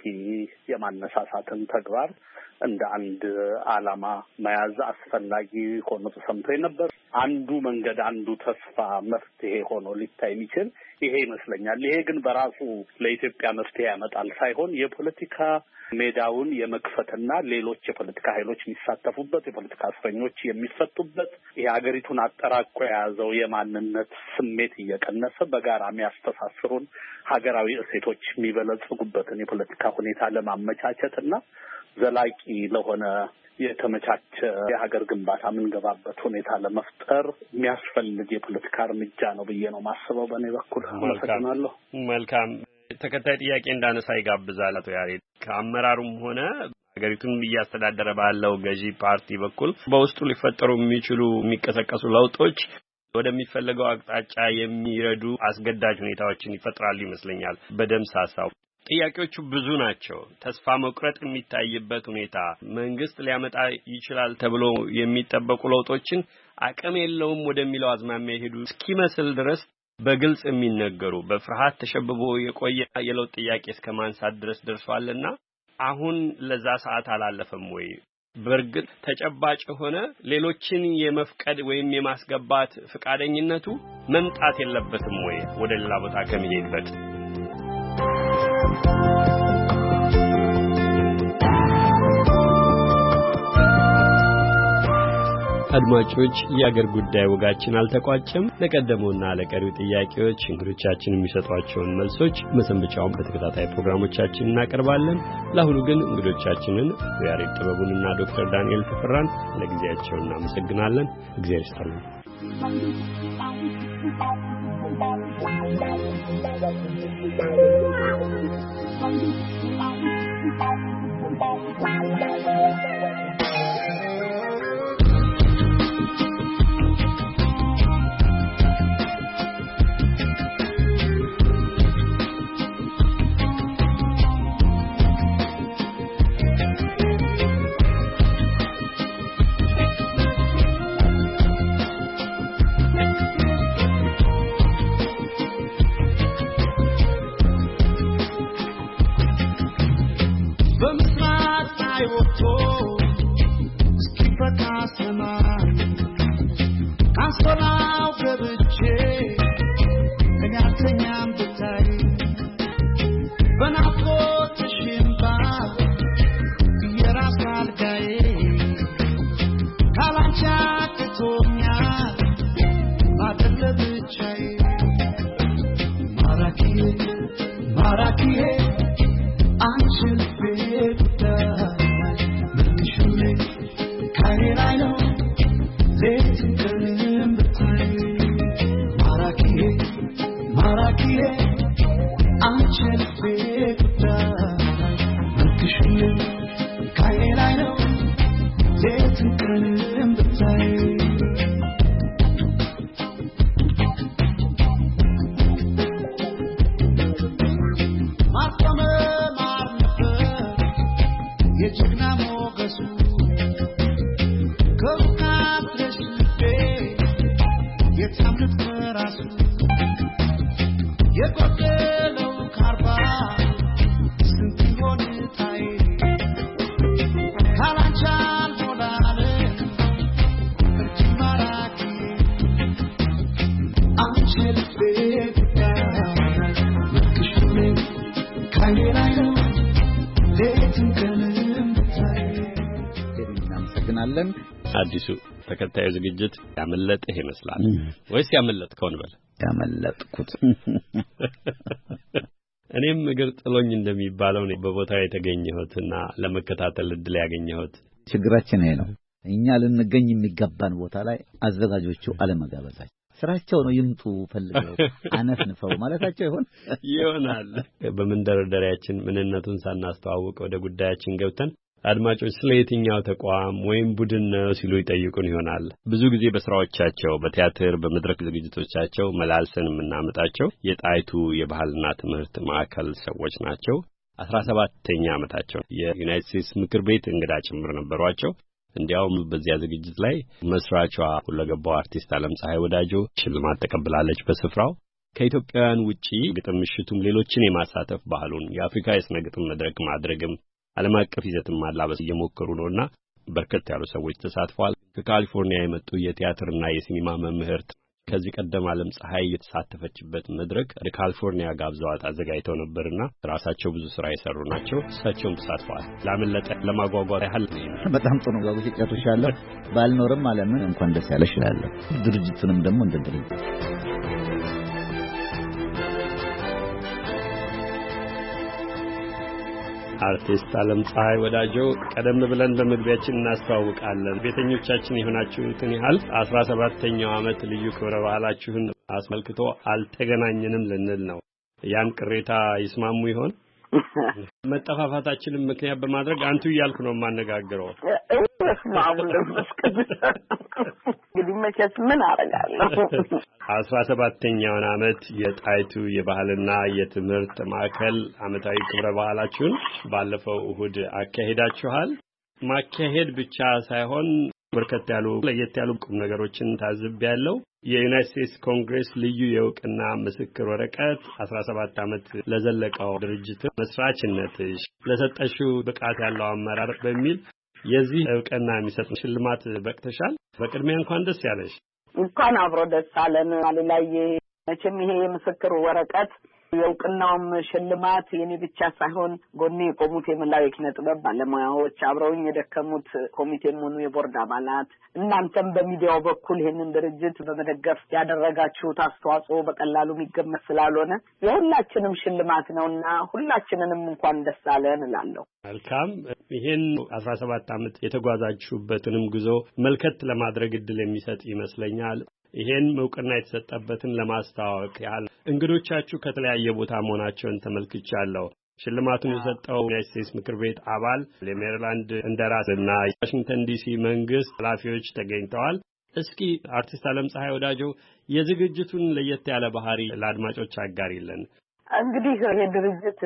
Speaker 5: የማነሳሳትን ተግባር እንደ አንድ ዓላማ መያዝ አስፈላጊ ሆኖ ተሰምቶኝ ነበር። አንዱ መንገድ አንዱ ተስፋ መፍትሄ ሆኖ ሊታይ የሚችል ይሄ ይመስለኛል። ይሄ ግን በራሱ ለኢትዮጵያ መፍትሄ ያመጣል ሳይሆን የፖለቲካ ሜዳውን የመክፈትና ሌሎች የፖለቲካ ኃይሎች የሚሳተፉበት የፖለቲካ እስረኞች የሚፈቱበት የሀገሪቱን አጠራቆ የያዘው የማንነት ስሜት እየቀነሰ በጋራ የሚያስተሳስሩን ሀገራዊ እሴቶች የሚበለጽጉበትን የፖለቲካ ሁኔታ ለማመቻቸትና ዘላቂ ለሆነ የተመቻቸ የሀገር ግንባታ የምንገባበት ሁኔታ ለመፍጠር የሚያስፈልግ የፖለቲካ እርምጃ ነው ብዬ ነው ማስበው በእኔ በኩል። አመሰግናለሁ።
Speaker 3: መልካም ተከታይ ጥያቄ እንዳነሳ ይጋብዛል አቶ ያሬድ። ከአመራሩም ሆነ ሀገሪቱን እያስተዳደረ ባለው ገዢ ፓርቲ በኩል በውስጡ ሊፈጠሩ የሚችሉ የሚቀሰቀሱ ለውጦች ወደሚፈለገው አቅጣጫ የሚረዱ አስገዳጅ ሁኔታዎችን ይፈጥራሉ ይመስለኛል። በደምሳሳው ጥያቄዎቹ ብዙ ናቸው። ተስፋ መቁረጥ የሚታይበት ሁኔታ መንግስት ሊያመጣ ይችላል ተብሎ የሚጠበቁ ለውጦችን አቅም የለውም ወደሚለው አዝማሚያ ሄዱ እስኪመስል ድረስ በግልጽ የሚነገሩ በፍርሃት ተሸብቦ የቆየ የለውጥ ጥያቄ እስከማንሳት ድረስ ደርሷልና አሁን ለዛ ሰዓት አላለፈም ወይ? በርግጥ ተጨባጭ ሆነ ሌሎችን የመፍቀድ ወይም የማስገባት ፍቃደኝነቱ መምጣት የለበትም ወይ ወደ ሌላ ቦታ ከመሄድበት? አድማጮች የአገር ጉዳይ ወጋችን አልተቋጨም። ለቀደመውና ለቀሪው ጥያቄዎች እንግዶቻችን የሚሰጧቸውን መልሶች መሰንበቻውን በተከታታይ ፕሮግራሞቻችን እናቀርባለን። ለአሁኑ ግን እንግዶቻችንን ያሬድ ጥበቡንና ዶክተር ዳንኤል ተፈራን ለጊዜያቸው እናመሰግናለን። እግዚአብሔር ይስጥልን። አዲሱ ተከታዩ ዝግጅት ያመለጠህ ይመስላል ወይስ ያመለጥከው ነው? በል ያመለጥኩት እኔም እግር ጥሎኝ እንደሚባለው ነው በቦታው የተገኘሁትና ለመከታተል እድል ያገኘሁት።
Speaker 2: ችግራችን ይሄ ነው። እኛ ልንገኝ የሚገባን ቦታ ላይ አዘጋጆቹ አለመጋበዛቸው ስራቸው ነው። ይምጡ ፈልገው አነፍንፈው ማለታቸው ይሆን
Speaker 3: ይሆናል። በመንደርደሪያችን ምንነቱን ሳናስተዋውቅ ወደ ጉዳያችን ገብተን አድማጮች ስለ የትኛው ተቋም ወይም ቡድን ነው ሲሉ ይጠይቁን ይሆናል። ብዙ ጊዜ በስራዎቻቸው በቲያትር በመድረክ ዝግጅቶቻቸው መላልሰን የምናመጣቸው የጣይቱ የባህልና ትምህርት ማዕከል ሰዎች ናቸው። አስራ ሰባተኛ ዓመታቸው የዩናይትድ ስቴትስ ምክር ቤት እንግዳ ጭምር ነበሯቸው። እንዲያውም በዚያ ዝግጅት ላይ መስራቿ ሁለገባው አርቲስት ዓለም ፀሐይ ወዳጆ ሽልማት ተቀብላለች በስፍራው። ከኢትዮጵያውያን ውጪ ግጥም ምሽቱም ሌሎችን የማሳተፍ ባህሉን የአፍሪካ የስነ ግጥም መድረክ ማድረግም ዓለም አቀፍ ይዘትን ማላበስ እየሞከሩ ነውና በርከት ያሉ ሰዎች ተሳትፈዋል። ከካሊፎርኒያ የመጡ የቲያትርና የሲኒማ መምህርት ከዚህ ቀደም ዓለም ፀሐይ የተሳተፈችበት መድረክ ወደ ካሊፎርኒያ ጋብዘዋት አዘጋጅተው ነበርና ራሳቸው ብዙ ስራ የሰሩ ናቸው። እሳቸውም ተሳትፈዋል። ላመለጠ ለማጓጓት ያህል
Speaker 2: በጣም ጥሩ ጋር ይጨርሻለሁ። ባልኖርም ዓለምን እንኳን ደስ ያለሽ እላለሁ። ድርጅቱንም ደግሞ እንደ ድርጅት
Speaker 3: አርቲስት ዓለም ፀሐይ ወዳጆ ቀደም ብለን በመግቢያችን እናስተዋውቃለን። ቤተኞቻችን የሆናችሁትን ያህል አስራ ሰባተኛው ዓመት ልዩ ክብረ በዓላችሁን አስመልክቶ አልተገናኘንም ልንል ነው። ያን ቅሬታ ይስማሙ ይሆን? መጠፋፋታችንን ምክንያት በማድረግ አንቱ እያልኩ ነው የማነጋግረው።
Speaker 8: እንግዲህ መቼስ ምን አደርጋለሁ።
Speaker 3: አስራ ሰባተኛውን ዓመት የጣይቱ የባህልና የትምህርት ማዕከል ዓመታዊ ክብረ በዓላችሁን ባለፈው እሁድ አካሄዳችኋል። ማካሄድ ብቻ ሳይሆን በርከት ያሉ ለየት ያሉ ቁም ነገሮችን ታዝቤያለሁ። የዩናይትድ ስቴትስ ኮንግሬስ ልዩ የእውቅና ምስክር ወረቀት አስራ ሰባት ዓመት ለዘለቀው ድርጅት መስራችነትሽ ለሰጠሽው ብቃት ያለው አመራር በሚል የዚህ እውቅና የሚሰጥ ሽልማት በቅተሻል። በቅድሚያ እንኳን ደስ ያለሽ።
Speaker 8: እንኳን አብሮ ደስ አለን። አለላይ መቼም ይሄ የምስክር ወረቀት የእውቅናውም ሽልማት የኔ ብቻ ሳይሆን ጎኔ የቆሙት የመላው የኪነ ጥበብ ባለሙያዎች አብረውኝ የደከሙት ኮሚቴም ሆኑ የቦርድ አባላት እናንተም በሚዲያው በኩል ይሄንን ድርጅት በመደገፍ ያደረጋችሁት አስተዋጽኦ በቀላሉ የሚገመት ስላልሆነ የሁላችንም ሽልማት ነውና ሁላችንንም እንኳን ደስ አለን እላለሁ።
Speaker 3: መልካም። ይሄን አስራ ሰባት ዓመት የተጓዛችሁበትንም ጉዞ መልከት ለማድረግ እድል የሚሰጥ ይመስለኛል። ይሄን እውቅና የተሰጠበትን ለማስተዋወቅ ያህል እንግዶቻችሁ ከተለያየ ቦታ መሆናቸውን ተመልክቻለሁ። ሽልማቱን የሰጠው ዩናይትድ ስቴትስ ምክር ቤት አባል የሜሪላንድ እንደራሴና የዋሽንግተን ዲሲ መንግስት ኃላፊዎች ተገኝተዋል። እስኪ አርቲስት ዓለም ፀሐይ ወዳጆ የዝግጅቱን ለየት ያለ ባህሪ ለአድማጮች አጋሪልን።
Speaker 8: እንግዲህ ይሄ ድርጅት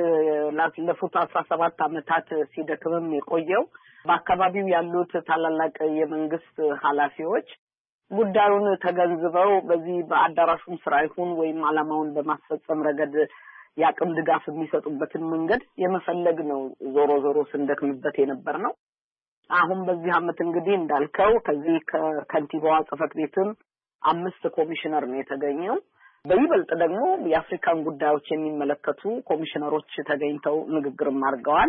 Speaker 8: ላለፉት አስራ ሰባት ዓመታት ሲደክምም የቆየው በአካባቢው ያሉት ታላላቅ የመንግስት ኃላፊዎች ጉዳዩን ተገንዝበው በዚህ በአዳራሹም ስራ ይሁን ወይም ዓላማውን በማስፈጸም ረገድ ያቅም ድጋፍ የሚሰጡበትን መንገድ የመፈለግ ነው። ዞሮ ዞሮ ስንደክምበት የነበር ነው። አሁን በዚህ ዓመት እንግዲህ እንዳልከው ከዚህ ከከንቲባዋ ጽሕፈት ቤትም አምስት ኮሚሽነር ነው የተገኘው። በይበልጥ ደግሞ የአፍሪካን ጉዳዮች የሚመለከቱ ኮሚሽነሮች ተገኝተው ንግግርም አድርገዋል።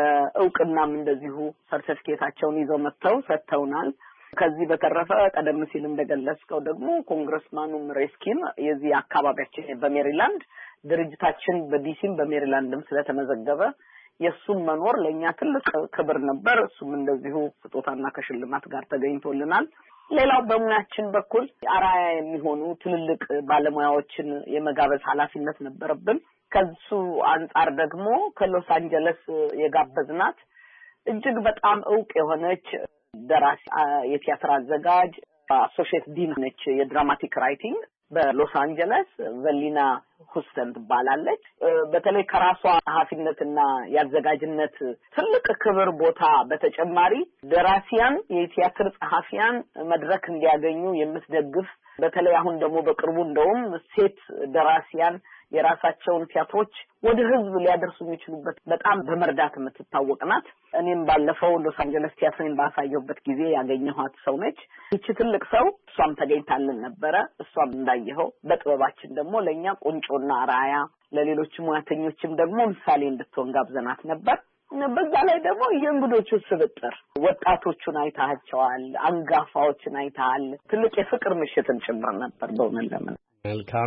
Speaker 8: የእውቅናም እንደዚሁ ሰርቲፊኬታቸውን ይዘው መጥተው ሰጥተውናል። ከዚህ በተረፈ ቀደም ሲል እንደገለጽከው ደግሞ ኮንግረስማኑ ሬስኪን የዚህ አካባቢያችን በሜሪላንድ ድርጅታችን በዲሲም በሜሪላንድም ስለተመዘገበ የሱም መኖር ለኛ ትልቅ ክብር ነበር። እሱም እንደዚሁ ስጦታና ከሽልማት ጋር ተገኝቶልናል። ሌላው በሙያችን በኩል አራያ የሚሆኑ ትልልቅ ባለሙያዎችን የመጋበዝ ኃላፊነት ነበረብን። ከሱ አንጻር ደግሞ ከሎስ አንጀለስ የጋበዝናት እጅግ በጣም ዕውቅ የሆነች ደራሲ የቲያትር አዘጋጅ አሶሺየት ዲን ነች የድራማቲክ ራይቲንግ በሎስ አንጀለስ ቨሊና ሁስተን ትባላለች። በተለይ ከራሷ ጸሐፊነትና ያዘጋጅነት ትልቅ ክብር ቦታ በተጨማሪ ደራሲያን የቲያትር ጸሐፊያን መድረክ እንዲያገኙ የምትደግፍ በተለይ አሁን ደግሞ በቅርቡ እንደውም ሴት ደራሲያን የራሳቸውን ቲያትሮች ወደ ህዝብ ሊያደርሱ የሚችሉበት በጣም በመርዳት የምትታወቅ ናት። እኔም ባለፈው ሎስ አንጀለስ ቲያትርን ባሳየሁበት ጊዜ ያገኘኋት ሰው ነች። እቺ ትልቅ ሰው እሷም ተገኝታልን ነበረ። እሷም እንዳየኸው በጥበባችን ደግሞ ለኛ ቁንጮና አራያ ለሌሎች ሙያተኞችም ደግሞ ምሳሌ እንድትሆን ጋብዘናት ነበር። በዛ ላይ ደግሞ የእንግዶቹ ስብጥር ወጣቶቹን አይታቸዋል፣ አንጋፋዎችን አይታል። ትልቅ የፍቅር ምሽትን ጭምር ነበር በእውነት ለምን።
Speaker 3: መልካም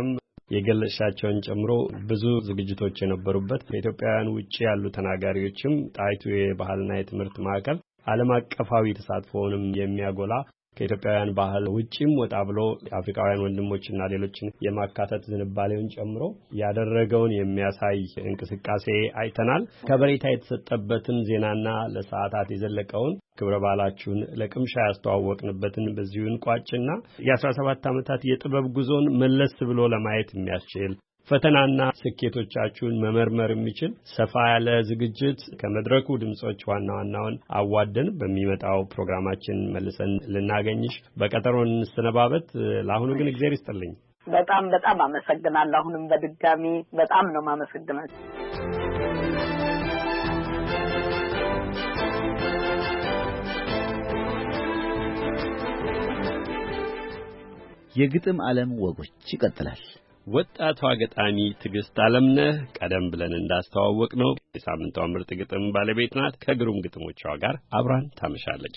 Speaker 3: የገለሻቸውን ጨምሮ ብዙ ዝግጅቶች የነበሩበት ከኢትዮጵያውያን ውጪ ያሉ ተናጋሪዎችም ጣይቱ የባህልና የትምህርት ማዕከል ዓለም አቀፋዊ ተሳትፎውንም የሚያጎላ ከኢትዮጵያውያን ባህል ውጪም ወጣ ብሎ አፍሪካውያን ወንድሞችና ሌሎችን የማካተት ዝንባሌውን ጨምሮ ያደረገውን የሚያሳይ እንቅስቃሴ አይተናል። ከበሬታ የተሰጠበትን ዜናና ለሰዓታት የዘለቀውን ክብረ በዓላችሁን ለቅምሻ ያስተዋወቅንበትን በዚሁን ቋጭና የአስራ ሰባት ዓመታት የጥበብ ጉዞን መለስ ብሎ ለማየት የሚያስችል ፈተናና ስኬቶቻችሁን መመርመር የሚችል ሰፋ ያለ ዝግጅት ከመድረኩ ድምጾች ዋና ዋናውን አዋደን በሚመጣው ፕሮግራማችን መልሰን ልናገኝሽ በቀጠሮ እንሰነባበት። ለአሁኑ ግን እግዚአብሔር ይስጥልኝ።
Speaker 8: በጣም በጣም አመሰግናለሁ። አሁንም በድጋሚ በጣም ነው ማመሰግናለሁ።
Speaker 2: የግጥም ዓለም ወጎች ይቀጥላል።
Speaker 3: ወጣቷ ገጣሚ ትዕግስት ዓለምነህ ቀደም ብለን እንዳስተዋወቅ ነው የሳምንቷ ምርጥ ግጥም ባለቤት ናት። ከግሩም ግጥሞቿ ጋር አብራን ታመሻለች።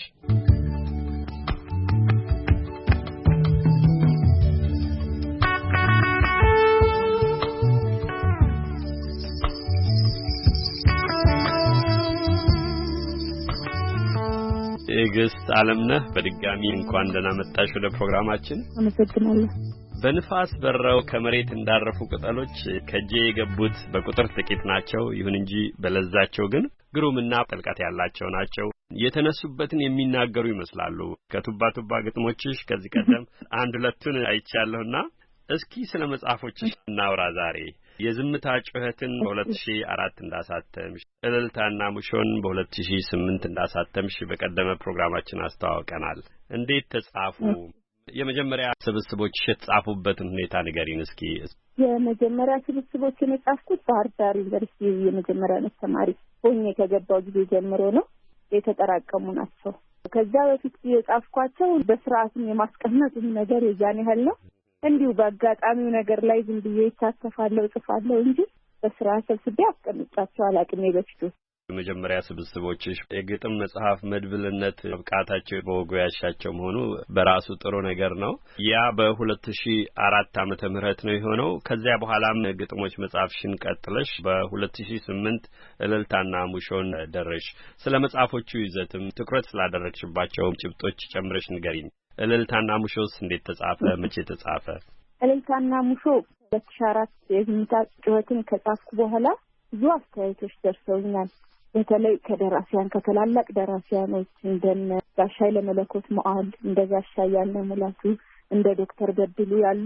Speaker 3: ትዕግስት ዓለምነህ በድጋሚ እንኳን ደህና መጣሽ ወደ ፕሮግራማችን።
Speaker 6: አመሰግናለሁ።
Speaker 3: በንፋስ በረው ከመሬት እንዳረፉ ቅጠሎች ከጄ የገቡት በቁጥር ጥቂት ናቸው። ይሁን እንጂ በለዛቸው ግን ግሩምና ጥልቀት ያላቸው ናቸው። የተነሱበትን የሚናገሩ ይመስላሉ። ከቱባ ቱባ ግጥሞችሽ ከዚህ ቀደም አንድ ሁለቱን አይቻለሁና እስኪ ስለ መጽሐፎችሽ እናውራ ዛሬ። የዝምታ ጩኸትን በሁለት ሺህ አራት እንዳሳተምሽ፣ እልልታና ሙሾን በሁለት ሺህ ስምንት እንዳሳተምሽ በቀደመ ፕሮግራማችን አስተዋውቀናል። እንዴት ተጻፉ? የመጀመሪያ ስብስቦች የተጻፉበትን ሁኔታ ንገሪን እስኪ።
Speaker 6: የመጀመሪያ ስብስቦችን የጻፍኩት ባህር ዳር ዩኒቨርሲቲ የመጀመሪያ ዓመት ተማሪ ሆኜ ከገባው ጊዜ ጀምሮ ነው። የተጠራቀሙ ናቸው። ከዛ በፊት የጻፍኳቸው በስርዓትም የማስቀመጡም ነገር የዛን ያህል ነው። እንዲሁ በአጋጣሚው ነገር ላይ ዝም ብዬ ይታተፋለሁ ጽፋለሁ እንጂ በስርዓት ሰብስቤ አስቀምጫቸው አላውቅም። በፊቱ
Speaker 3: የመጀመሪያ ስብስቦችሽ የግጥም መጽሐፍ መድብልነት ብቃታቸው በወጉ ያሻቸው መሆኑ በራሱ ጥሩ ነገር ነው። ያ በሁለት ሺህ አራት ዓመተ ምህረት ነው የሆነው። ከዚያ በኋላም ግጥሞች መጽሐፍሽን ቀጥለሽ በሁለት ሺህ ስምንት እልልታና ሙሾን ደረሽ። ስለ መጽሐፎቹ ይዘትም ትኩረት ስላደረግሽባቸው ጭብጦች ጨምረሽ ንገሪኝ። እልልታና ሙሾስ እንዴት ተጻፈ? መቼ ተጻፈ?
Speaker 6: እልልታና ሙሾ ሁለት ሺህ አራት የዝምታ ጩኸትን ከጻፍኩ በኋላ ብዙ አስተያየቶች ደርሰውኛል። በተለይ ከደራሲያን ከተላላቅ ደራሲያኖች እንደነ ጋሽ ኃይለ መለኮት መዓል፣ እንደ ጋሽ ያለ ሙላቱ፣ እንደ ዶክተር በድሉ ያሉ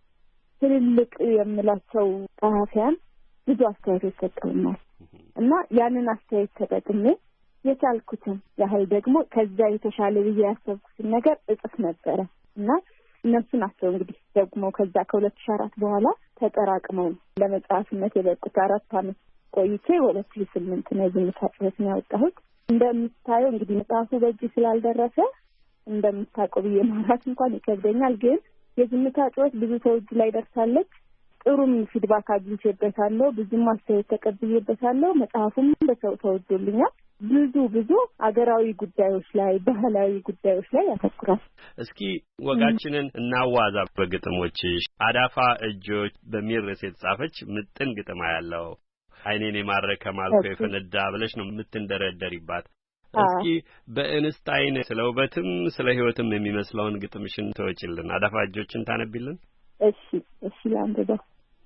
Speaker 6: ትልልቅ የምላቸው ጸሐፊያን ብዙ አስተያየቶች ሰጥተውኛል እና ያንን አስተያየት ተጠቅሜ የቻልኩትን ያህል ደግሞ ከዛ የተሻለ ብዬ ያሰብኩትን ነገር እጽፍ ነበረ እና እነሱ ናቸው እንግዲህ ደግሞ ከዛ ከሁለት ሺህ አራት በኋላ ተጠራቅመው ለመጽሐፍነት የበቁት። አራት ዓመት ቆይቼ ሁለት ሺህ ስምንት ነው ዝምታ ጩኸትን ያወጣሁት። እንደምታየው እንግዲህ መጽሐፉ በእጅ ስላልደረሰ እንደምታውቀው ብዬ ማውራት እንኳን ይከብደኛል። ግን የዝምታ ጩኸት ብዙ ሰው እጅ ላይ ደርሳለች። ጥሩም ፊድባክ አግኝቼበታለሁ። ብዙም አስተያየት ተቀብዬበታለሁ። መጽሐፉም በሰው ተወዶልኛል። ብዙ ብዙ አገራዊ ጉዳዮች ላይ ባህላዊ ጉዳዮች ላይ ያተኩራል።
Speaker 3: እስኪ ወጋችንን እናዋዛ። በግጥሞችሽ አዳፋ እጆች በሚል ርዕስ የተጻፈች ምጥን ግጥማ ያለው አይኔን የማረከ ማልኮ የፈነዳ ብለሽ ነው የምትንደረደሪባት። እስኪ በእንስታይን ስለ ውበትም ስለ ሕይወትም የሚመስለውን ግጥምሽን ተወጪልን። አዳፋ እጆችን ታነቢልን?
Speaker 6: እሺ እሺ ላንብበው።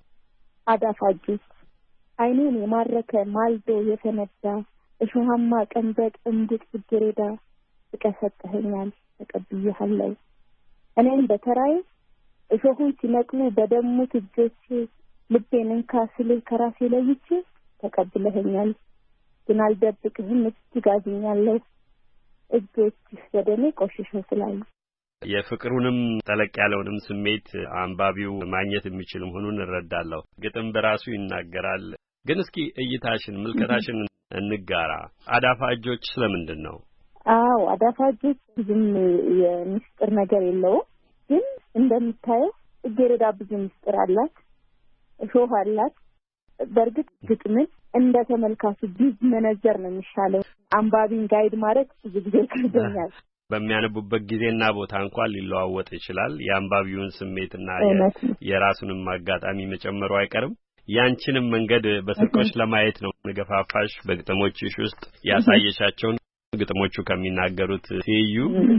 Speaker 6: አዳፋ እጆች አይኔን የማረከ ማልዶ የፈነዳ እሾሃማ ቀንበጥ እንድት ፍቅሬዳ ተቀሰጠኸኛል ተቀብዬሃለሁ። እኔን በተራዬ እሾሁን ሲነቅሉ በደሙት እጆች ልቤን እንካ ስልህ ከራሴ ለይቼ ተቀብለኸኛል። ግን አልደብቅህም እጅግ አዝኛለሁ እጆችህ በደሜ ቆሽሸው ስላሉ።
Speaker 3: የፍቅሩንም ጠለቅ ያለውንም ስሜት አንባቢው ማግኘት የሚችል መሆኑን እረዳለሁ። ግጥም በራሱ ይናገራል። ግን እስኪ እይታሽን ምልከታሽን እንጋራ። አዳፋ እጆች ስለምንድን ነው?
Speaker 6: አዎ አዳፋ እጆች ብዙም የሚስጥር ነገር የለውም። ግን እንደምታየው እግሬዳ ብዙ ምስጥር አላት፣ እሾህ አላት። በእርግጥ ግጥምን እንደ ተመልካቹ ቢዝ መነዘር ነው የሚሻለው። አንባቢን ጋይድ ማድረግ ብዙ ጊዜ ይከብደኛል።
Speaker 3: በሚያነቡበት ጊዜና ቦታ እንኳን ሊለዋወጥ ይችላል። የአንባቢውን ስሜትና የራሱንም አጋጣሚ መጨመሩ አይቀርም። ያንቺንም መንገድ በስርቆች ለማየት ነው ንገፋፋሽ በግጥሞችሽ ውስጥ ያሳየሻቸውን ግጥሞቹ ከሚናገሩት ትይዩ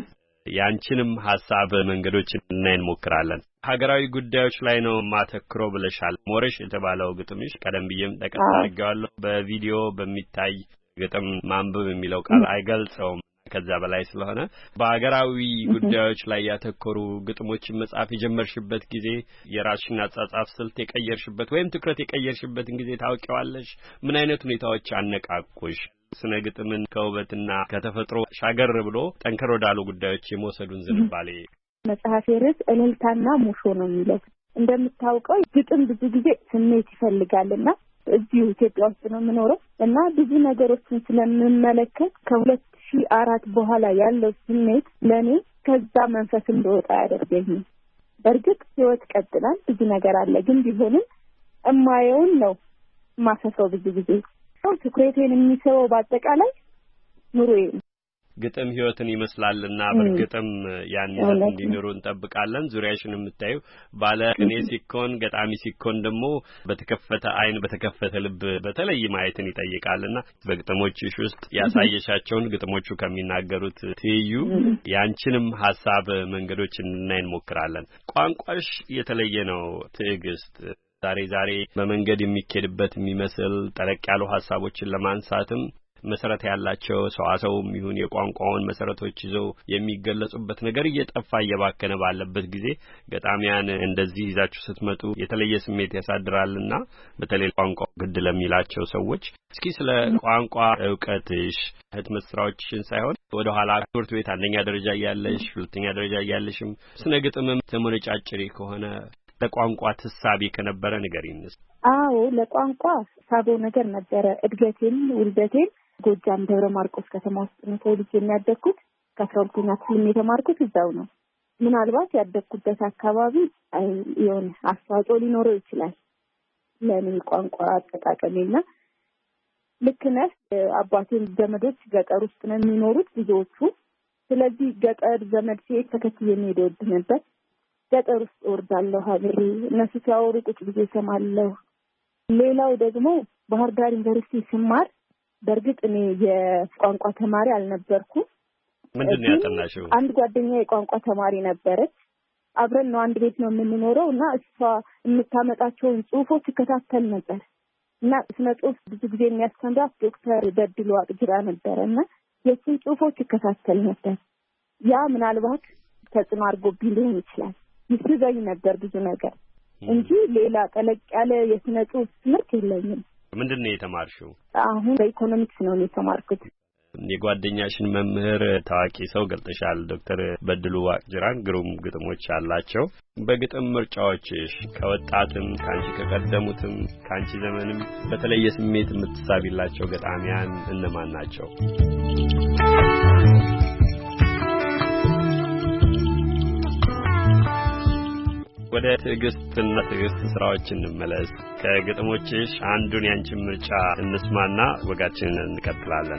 Speaker 3: ያንቺንም ሐሳብ መንገዶች እናይ እንሞክራለን። ሀገራዊ ጉዳዮች ላይ ነው ማተክሮ ብለሻል። ሞረሽ የተባለው ግጥምሽ ቀደም ብዬም ጠቀስ አድርጌዋለሁ። በቪዲዮ በሚታይ ግጥም ማንበብ የሚለው ቃል አይገልጸውም። ከዛ በላይ ስለሆነ በአገራዊ ጉዳዮች ላይ ያተኮሩ ግጥሞችን መጻፍ የጀመርሽበት ጊዜ የራስሽን አጻጻፍ ስልት የቀየርሽበት ወይም ትኩረት የቀየርሽበትን ጊዜ ታውቂዋለሽ? ምን አይነት ሁኔታዎች አነቃቁሽ? ስነ ግጥምን ከውበትና ከተፈጥሮ ሻገር ብሎ ጠንከር ወዳሉ ጉዳዮች የመውሰዱን ዝንባሌ።
Speaker 6: መጽሐፌ ርዕስ እልልታና ሙሾ ነው የሚለው። እንደምታውቀው ግጥም ብዙ ጊዜ ስሜት ይፈልጋልና እዚሁ ኢትዮጵያ ውስጥ ነው የምኖረው እና ብዙ ነገሮችን ስለምመለከት ከሁለት ሺህ አራት በኋላ ያለው ስሜት ለኔ ከዛ መንፈስ እንደወጣ ያደርገኝ። በርግጥ ህይወት ቀጥላል፣ ብዙ ነገር አለ። ግን ቢሆንም እማየውን ነው ማሰፈው። ብዙ ጊዜ ሰው ትኩረቴን የሚስበው በአጠቃላይ ኑሮዬ።
Speaker 3: ግጥም ህይወትን ይመስላልና በርግጥም ያን ይዘት እንዲኖሩ እንጠብቃለን። ዙሪያሽን የምታዩ ባለ ቅኔ ሲኮን ገጣሚ ሲኮን ደግሞ በተከፈተ አይን በተከፈተ ልብ በተለይ ማየትን ይጠይቃልና በግጥሞችሽ ውስጥ ያሳየሻቸውን ግጥሞቹ ከሚናገሩት ትይዩ ያንቺንም ሐሳብ መንገዶች እንናይ እንሞክራለን። ቋንቋሽ የተለየ ነው ትዕግስት። ዛሬ ዛሬ በመንገድ የሚኬድበት የሚመስል ጠለቅ ያሉ ሐሳቦችን ለማንሳትም መሰረት ያላቸው ሰዋሰውም ይሁን የቋንቋውን መሰረቶች ይዘው የሚገለጹበት ነገር እየጠፋ እየባከነ ባለበት ጊዜ ገጣሚያን እንደዚህ ይዛችሁ ስትመጡ የተለየ ስሜት ያሳድራልና በተለይ ቋንቋው ግድ ለሚላቸው ሰዎች እስኪ ስለ ቋንቋ ዕውቀትሽ ህትመት ስራዎችሽን ሳይሆን ወደ ኋላ ትምህርት ቤት አንደኛ ደረጃ ያለሽ ሁለተኛ ደረጃ ያለሽም ስነ ግጥምም ተሞነጫጭሪ ከሆነ ለቋንቋ ተሳቢ ከነበረ ንገሪንስ።
Speaker 6: አዎ ለቋንቋ ሳበው ነገር ነበረ። እድገቴም ውልደቴም ጎጃም ደብረ ማርቆስ ከተማ ውስጥ ነው ተወልጄ የሚያደግኩት። ከአስራ ሁለተኛ ክፍል የተማርኩት እዛው ነው። ምናልባት ያደግኩበት አካባቢ የሆነ አስተዋጽኦ ሊኖረው ይችላል ለኔ ቋንቋ አጠቃቀሜና። ልክ ነህ። አባቴም ዘመዶች ገጠር ውስጥ ነው የሚኖሩት ብዙዎቹ። ስለዚህ ገጠር ዘመድ ሲሄድ ተከትዬ የሚሄድ ወድ ነበር። ገጠር ውስጥ ወርዳለሁ ሀገሬ እነሱ ሲያወሩ ቁጭ ብዬ እሰማለሁ። ሌላው ደግሞ ባህር ዳር ዩኒቨርሲቲ ስማር በርግጥ እኔ የቋንቋ ተማሪ አልነበርኩም።
Speaker 3: ምንድነው ያጠናሽው?
Speaker 6: አንድ ጓደኛ የቋንቋ ተማሪ ነበረች። አብረን ነው አንድ ቤት ነው የምንኖረው እና እሷ የምታመጣቸውን ጽሁፎች እከታተል ነበር እና ስነ ጽሁፍ ብዙ ጊዜ የሚያስተምራት ዶክተር በድሉ አቅጅራ ነበርና የእሱን ጽሁፎች እከታተል ነበር። ያ ምናልባት ተጽዕኖ አድርጎብኝ ሊሆን ይችላል። ይስበኝ ነበር ብዙ ነገር እንጂ ሌላ ጠለቅ ያለ የስነ ጽሁፍ ትምህርት የለኝም።
Speaker 3: ምንድነው የተማርሽው?
Speaker 6: አሁን በኢኮኖሚክስ ነው የተማርኩት።
Speaker 3: የጓደኛሽን መምህር ታዋቂ ሰው ገልጠሻል። ዶክተር በድሉ አቅጅራን ግሩም ግጥሞች አላቸው። በግጥም ምርጫዎችሽ ከወጣትም ካንቺ ከቀደሙትም ካንቺ ዘመንም በተለየ ስሜት የምትሳቢላቸው ገጣሚያን እነማን ናቸው? ወደ ትዕግስትና ትዕግስት ስራዎች እንመለስ። ከግጥሞችሽ አንዱን ያንቺን ምርጫ እንስማና ወጋችንን እንቀጥላለን።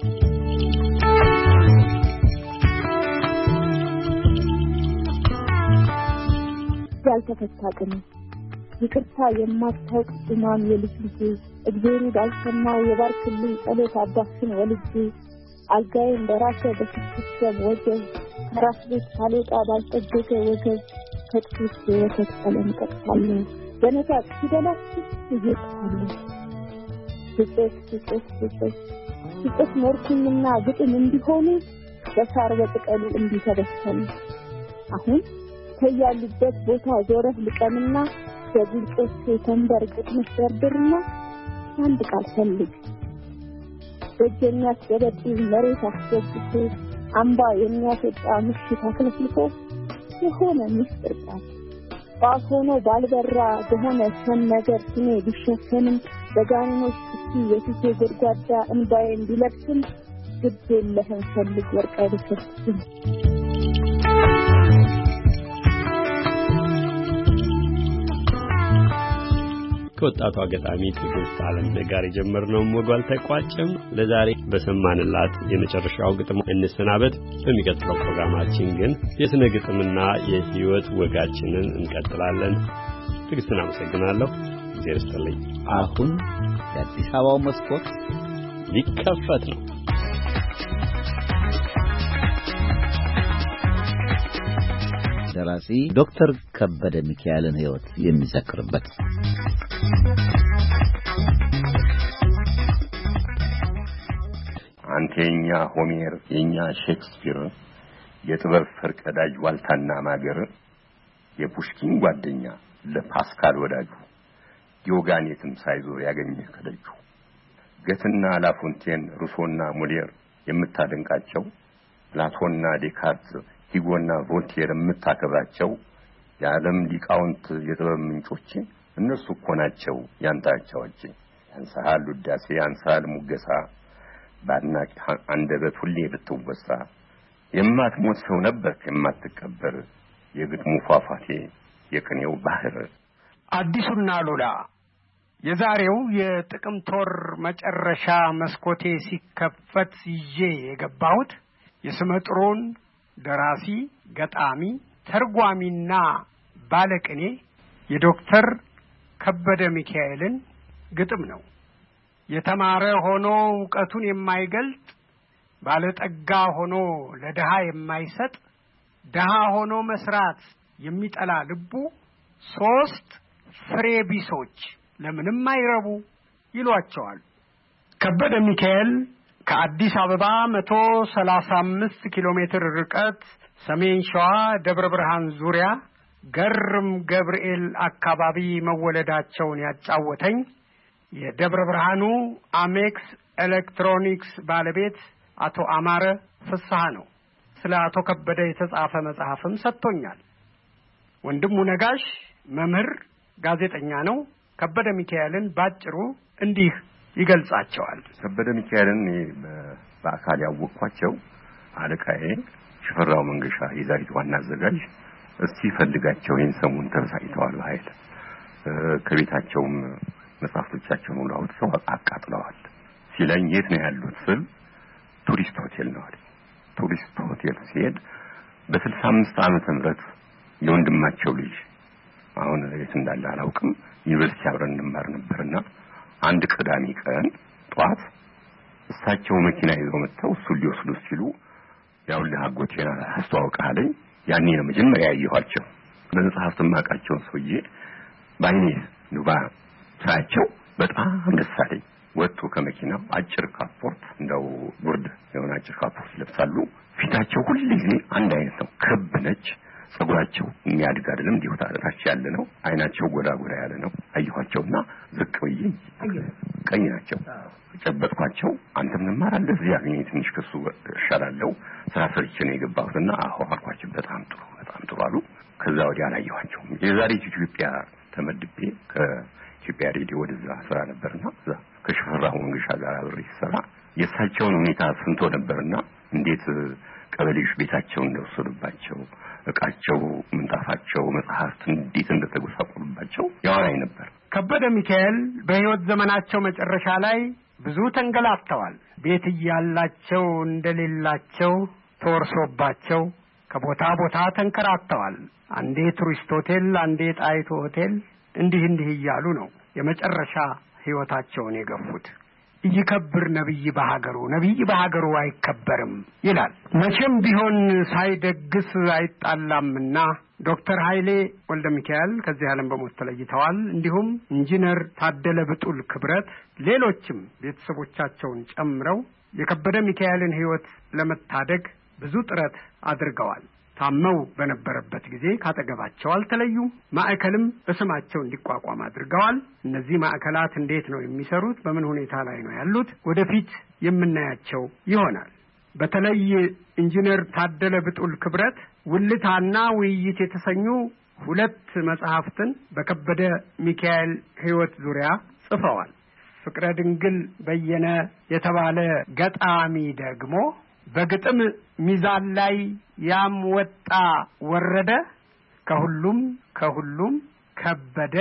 Speaker 6: ያልተፈታ ቅኔ ይቅርታ የማታውቅ ኢማም የልጅ ልጅ እግዚአብሔር ባልሰማው የባርክልኝ ጸሎት አባትን ወልጅ አልጋዬ እንደራሰ በስክስም ወጀብ ከራስ ቤት ሳልወጣ ባልጠገገ ወገብ ከጥቂት የወተት ቀለም ቀጥታለሁ በነታ ሲደላስ ይይጣለሁ ስጥስ ስጥስ ስጥስ ስጥስ ሞርኩኝና ግጥም እንዲሆኑ በሳር በጥቅሉ እንዲተበሰሉ አሁን ከያሉበት ቦታ ዞረህ ልቀምና በጉልጮች ተንበርግጥ መስደርድርና አንድ ቃል ፈልግ በጀኛ ሲደብቅ መሬት አስገብቶ አምባ የሚያፈጣ ምሽት አክለፍልፎ የሆነ ምስጢር ቃል ባፎኖ ባልበራ በሆነ ሰም ነገር ስሜ ቢሸፈንም በጋኖች እስቲ የፊቴ ጎድጓዳ እንባዬ እንዲለብስም ግድ የለህም ፈልግ ወርቅ አይደርስም።
Speaker 3: ከወጣቷ ገጣሚ ትዕግስት አለምነህ ጋር የጀመርነው ወጓል ተቋጨም። ለዛሬ በሰማንላት የመጨረሻው ግጥም እንሰናበት። በሚቀጥለው ፕሮግራማችን ግን የሥነ ግጥምና የሕይወት ወጋችንን እንቀጥላለን። ትዕግስትን አመሰግናለሁ። እግዚአብሔር ይስጥልኝ።
Speaker 2: አሁን የአዲስ አበባው መስኮት
Speaker 3: ሊከፈት ነው።
Speaker 2: ደራሲ ዶክተር ከበደ ሚካኤልን ሕይወት የሚዘክርበት
Speaker 9: አንተኛ ሆሜር የኛ ሼክስፒር የጥበብ ፈርቀዳጅ ዋልታና ማገር የፑሽኪን ጓደኛ ለፓስካል ወዳጁ ዲዮጋኔትም ሳይዞር ያገኘህ ከደጁ ገትና ላፎንቴን ሩሶና ሞሊየር የምታደንቃቸው ፕላቶንና ዴካርት ሂጎና ቮልቴር የምታከብራቸው የዓለም ሊቃውንት የጥበብ ምንጮች እነሱ እኮ ናቸው ያንታቸዋች። ያንሳል ውዳሴ ያንሳል ሙገሳ ባድናቂ አንደበት ሁሌ ብትወሳ የማትሞት ሰው ነበር የማትቀበር የግጥሙ ፏፏቴ የቅኔው ባህር።
Speaker 10: አዲሱና ሉላ የዛሬው የጥቅምት ወር መጨረሻ መስኮቴ ሲከፈት ይዤ የገባሁት የስመጥሮን ደራሲ ገጣሚ ተርጓሚና ባለቅኔ የዶክተር ከበደ ሚካኤልን ግጥም ነው። የተማረ ሆኖ ዕውቀቱን የማይገልጥ ባለጠጋ ሆኖ ለድሃ የማይሰጥ ድሃ ሆኖ መስራት የሚጠላ ልቡ ሶስት ፍሬ ቢሶች ለምንም አይረቡ ይሏቸዋል። ከበደ ሚካኤል ከአዲስ አበባ መቶ ሰላሳ አምስት ኪሎ ሜትር ርቀት ሰሜን ሸዋ ደብረ ብርሃን ዙሪያ ገርም ገብርኤል አካባቢ መወለዳቸውን ያጫወተኝ የደብረ ብርሃኑ አሜክስ ኤሌክትሮኒክስ ባለቤት አቶ አማረ ፍስሐ ነው። ስለ አቶ ከበደ የተጻፈ መጽሐፍም ሰጥቶኛል። ወንድሙ ነጋሽ መምህር ጋዜጠኛ ነው። ከበደ ሚካኤልን ባጭሩ እንዲህ ይገልጻቸዋል።
Speaker 9: ከበደ ሚካኤልን በአካል ያወቅኳቸው አለቃዬ ሽፈራው መንገሻ የዛሬት ዋና አዘጋጅ እስቲ ፈልጋቸው ይህን ሰሞን ተበሳጭተዋል በኃይል ከቤታቸውም መጽሐፍቶቻቸውን ሁሉ አውጥተው አቃጥለዋል ሲለኝ የት ነው ያሉት ስል ቱሪስት ሆቴል ነው አለ። ቱሪስት ሆቴል ሲሄድ በስልሳ አምስት ዓመተ ምህረት የወንድማቸው ልጅ አሁን የት እንዳለ አላውቅም ዩኒቨርሲቲ አብረን እንማር ነበርና አንድ ቅዳሜ ቀን ጧት እሳቸው መኪና ይዘው መጥተው እሱ ሊወስዱ ሲሉ ያው ለአጎቴና አስተዋውቃለኝ። ያኔ ነው መጀመሪያ ያየኋቸው። በመጽሐፍት ማቃቸው ሰውዬ ባይኔ ኑባ ሳያቸው በጣም ደስ አለኝ። ወጥቶ ከመኪናው አጭር ካፖርት እንደው ጉርድ የሆነ አጭር ካፖርት ይለብሳሉ። ፊታቸው ሁሉ ጊዜ አንድ አይነት ነው፣ ክብ ነች። ጸጉራቸው የሚያድግ አይደለም፣ እንዲሁ ታራች ያለ ነው። አይናቸው ጎዳ ጎዳ ያለ ነው። አየኋቸውና ዝቅ ብዬ ቀኝ ናቸው ጨበጥኳቸው። አንተም እንማራለን እዚህ ያገኘ ትንሽ ከሱ ሻላለው ስራ ሰርቼ ነው የገባሁትና አዎ አልኳቸው። በጣም ጥሩ በጣም ጥሩ አሉ። ከዛ ወዲያ አላየኋቸውም። የዛሬ ኢትዮጵያ ተመድቤ ከኢትዮጵያ ሬዲዮ ወደዛ ስራ ነበርና እዛ ከሽፈራው መንገሻ ጋር አብሬ ስራ የሳቸውን ሁኔታ ስንቶ ነበርና እንዴት ቀበሌዎች ቤታቸውን እንደወሰዱባቸው እቃቸው ምንጣፋቸው መጽሐፍት እንዴት እንደተጎሳቆሉባቸው ያወራኝ ነበር።
Speaker 10: ከበደ ሚካኤል በህይወት ዘመናቸው መጨረሻ ላይ ብዙ ተንገላተዋል። ቤት ያላቸው እንደሌላቸው ተወርሶባቸው ከቦታ ቦታ ተንከራተዋል። አንዴ ቱሪስት ሆቴል አንዴ ጣይቱ ሆቴል እንዲህ እንዲህ እያሉ ነው የመጨረሻ ህይወታቸውን የገፉት። ይከብር ነብይ በሀገሩ ነብይ በሀገሩ አይከበርም ይላል። መቼም ቢሆን ሳይደግስ አይጣላምና ዶክተር ኃይሌ ወልደ ሚካኤል ከዚህ ዓለም በሞት ተለይተዋል። እንዲሁም ኢንጂነር ታደለ ብጡል ክብረት ሌሎችም ቤተሰቦቻቸውን ጨምረው የከበደ ሚካኤልን ህይወት ለመታደግ ብዙ ጥረት አድርገዋል። ታመው በነበረበት ጊዜ ካጠገባቸው አልተለዩም። ማዕከልም በስማቸው እንዲቋቋም አድርገዋል። እነዚህ ማዕከላት እንዴት ነው የሚሰሩት? በምን ሁኔታ ላይ ነው ያሉት? ወደፊት የምናያቸው ይሆናል። በተለይ ኢንጂነር ታደለ ብጡል ክብረት ውልታና ውይይት የተሰኙ ሁለት መጽሐፍትን በከበደ ሚካኤል ህይወት ዙሪያ ጽፈዋል። ፍቅረ ድንግል በየነ የተባለ ገጣሚ ደግሞ በግጥም ሚዛን ላይ ያም ወጣ ወረደ ከሁሉም ከሁሉም ከበደ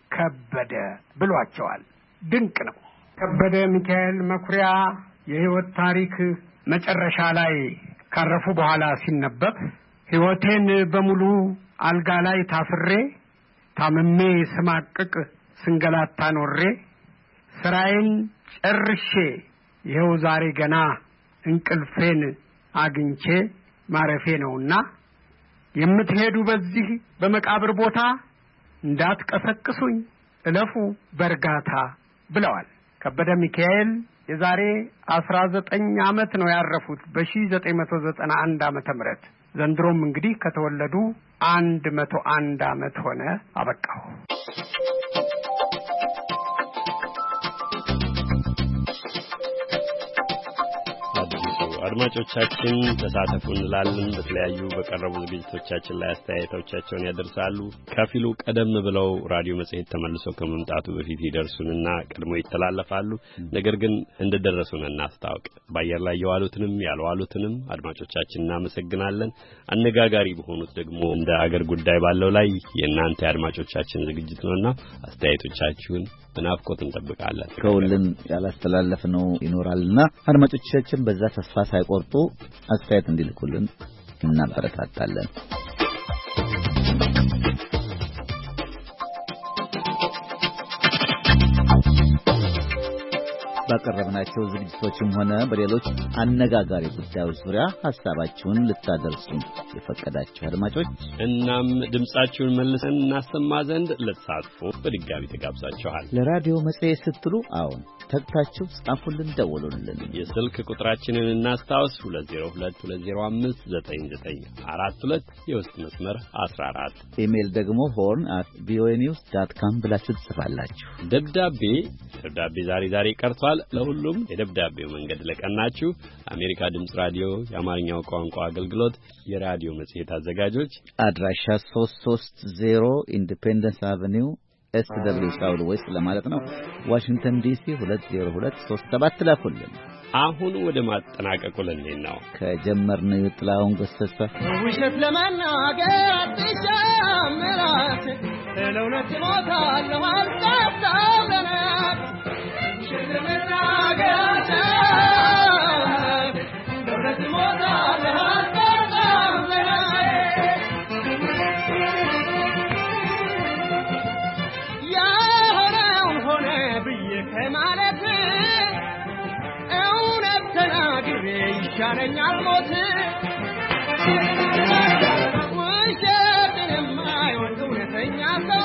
Speaker 10: ከበደ ብሏቸዋል። ድንቅ ነው። ከበደ ሚካኤል መኩሪያ የህይወት ታሪክ መጨረሻ ላይ ካረፉ በኋላ ሲነበብ ህይወቴን በሙሉ አልጋ ላይ ታፍሬ ታምሜ ስማቅቅ ስንገላታ ኖሬ ስራዬን ጨርሼ ይኸው ዛሬ ገና እንቅልፌን አግኝቼ ማረፌ ነውና የምትሄዱ በዚህ በመቃብር ቦታ እንዳትቀሰቅሱኝ እለፉ በርጋታ ብለዋል። ከበደ ሚካኤል የዛሬ አስራ ዘጠኝ ዓመት ነው ያረፉት በ1991 ዓመተ ምህረት ዘንድሮም እንግዲህ ከተወለዱ መቶ አንድ ዓመት ሆነ አበቃው።
Speaker 3: አድማጮቻችን ተሳተፉ እንላለን። በተለያዩ በቀረቡ ዝግጅቶቻችን ላይ አስተያየቶቻቸውን ያደርሳሉ። ከፊሉ ቀደም ብለው ራዲዮ መጽሔት ተመልሰው ከመምጣቱ በፊት ይደርሱንና ቀድሞ ይተላለፋሉ። ነገር ግን እንደደረሱን እናስታውቅ። በአየር ላይ የዋሉትንም ያልዋሉትንም አድማጮቻችን እናመሰግናለን። አነጋጋሪ በሆኑት ደግሞ እንደ አገር ጉዳይ ባለው ላይ የእናንተ አድማጮቻችን ዝግጅት ነውና አስተያየቶቻችሁን በናፍቆት እንጠብቃለን።
Speaker 2: ከሁሉም ያላስተላለፍነው ይኖራልና አድማጮቻችን በዛ ተስፋ ሳይቆርጡ አስተያየት እንዲልኩልን እናበረታታለን። ባቀረብናቸው ዝግጅቶችም ሆነ በሌሎች አነጋጋሪ ጉዳዮች ዙሪያ ሐሳባችሁን ልታደርሱን የፈቀዳችሁ አድማጮች እናም ድምጻችሁን መልሰን እናሰማ ዘንድ ለተሳትፎ በድጋሚ ተጋብዛችኋል። ለራዲዮ መጽሔት ስትሉ አሁን ተግታችሁ ጻፉልን፣ ደውሉልን። የስልክ ቁጥራችንን እናስታውስ ሁለት ዜሮ ሁለት ሁለት ዜሮ አምስት ዘጠኝ ዘጠኝ አራት ሁለት የውስጥ መስመር አስራ አራት ኢሜል ደግሞ ሆርን አት ቪኦኤ ኒውስ ዶት ኮም ብላችሁ ትጽፋላችሁ። ደብዳቤ ደብዳቤ ዛሬ ዛሬ ቀርቷል። ለሁሉም የደብዳቤው መንገድ ለቀናችሁ አሜሪካ ድምጽ ራዲዮ የአማርኛው ቋንቋ አገልግሎት የራዲዮ መጽሔት አዘጋጆች አድራሻ ሶስት ሶስት ዜሮ ኢንዲፔንደንስ አቨኒው ኤስ ደብሊው ሳውዝ ዌስት ለማለት ነው ዋሽንግተን ዲሲ ሁለት ዜሮ ሁለት ሶስት ሰባት ላኩልን። አሁን ወደ ማጠናቀቁ ልንሄድ ነው። ከጀመርነው የጥላውን ገሰሰ ውሸት ለመናገር አትሻምራት ለእውነት ሞታለሁ አልታጣለናት ውሸት ለመናገር ለእውነት ሞታለሁ አልታጣለናት ያሆነውን ሆነ ብዬ ከማለት ይሻለኛል ሞት ውሸትን የማይወድ እውነተኛ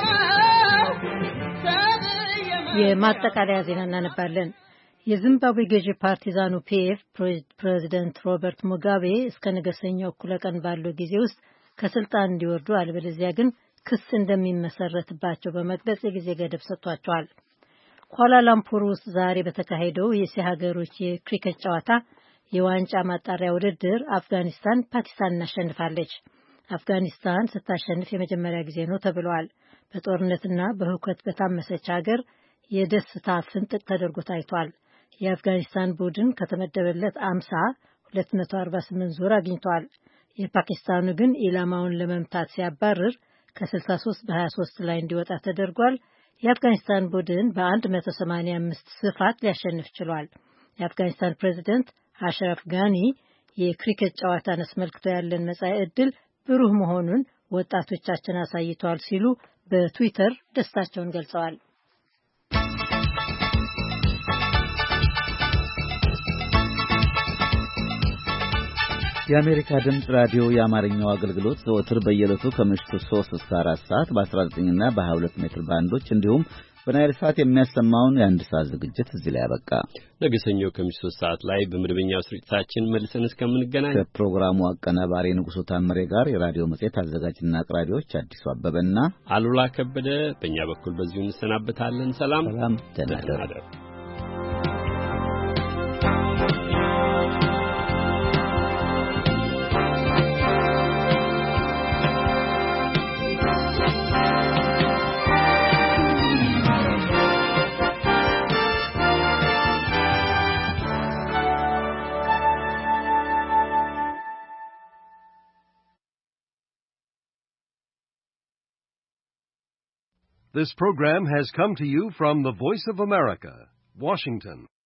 Speaker 2: ሰው።
Speaker 7: የማጠቃለያ ዜና እናነባለን። የዚምባብዌ ገዢ ፓርቲ ዛኑ ፒኤፍ ፕሬዚደንት ሮበርት ሙጋቤ እስከ ነገ ሰኞ እኩለ ቀን ባለው ጊዜ ውስጥ ከስልጣን እንዲወርዱ አለበለዚያ ግን ክስ እንደሚመሰረትባቸው በመግለጽ የጊዜ ገደብ ሰጥቷቸዋል። ኳላላምፑር ውስጥ ዛሬ በተካሄደው የእስያ ሀገሮች የክሪኬት ጨዋታ የዋንጫ ማጣሪያ ውድድር አፍጋኒስታን ፓኪስታንን አሸንፋለች። አፍጋኒስታን ስታሸንፍ የመጀመሪያ ጊዜ ነው ተብሏል። በጦርነትና በሁከት በታመሰች ሀገር የደስታ ፍንጥቅ ተደርጎ ታይቷል። የአፍጋኒስታን ቡድን ከተመደበለት አምሳ ሁለት መቶ አርባ ስምንት ዙር አግኝቷል። የፓኪስታኑ ግን ኢላማውን ለመምታት ሲያባርር ከስልሳ ሶስት በሀያ ሶስት ላይ እንዲወጣ ተደርጓል። የአፍጋኒስታን ቡድን በአንድ መቶ ሰማንያ አምስት ስፋት ሊያሸንፍ ችሏል። የአፍጋኒስታን ፕሬዚደንት አሽራፍ ጋኒ የክሪኬት ጨዋታን አስመልክቶ ያለን መጻኢ ዕድል ብሩህ መሆኑን ወጣቶቻችን አሳይተዋል ሲሉ በትዊተር ደስታቸውን ገልጸዋል። የአሜሪካ ድምጽ ራዲዮ የአማርኛው አገልግሎት ዘወትር በየዕለቱ ከምሽቱ ሶስት እስከ አራት ሰዓት በ19 እና በ22 ሜትር ባንዶች እንዲሁም በናይል ሰዓት የሚያሰማውን የአንድ ሰዓት ዝግጅት እዚህ ላይ ያበቃ። ነገ ሰኞ ከምሽቱ ሶስት ሰዓት ላይ በመደበኛው ስርጭታችን መልሰን እስከምንገናኝ ከፕሮግራሙ አቀናባሪ ንጉሱ ታምሬ ጋር የራዲዮ መጽሔት አዘጋጅና አቅራቢዎች አዲሱ አበበና አሉላ ከበደ በእኛ በኩል በዚሁ እንሰናበታለን። ሰላም ሰላም፣ ደህና እደሩ።
Speaker 11: This program has come to you from the Voice of America, Washington.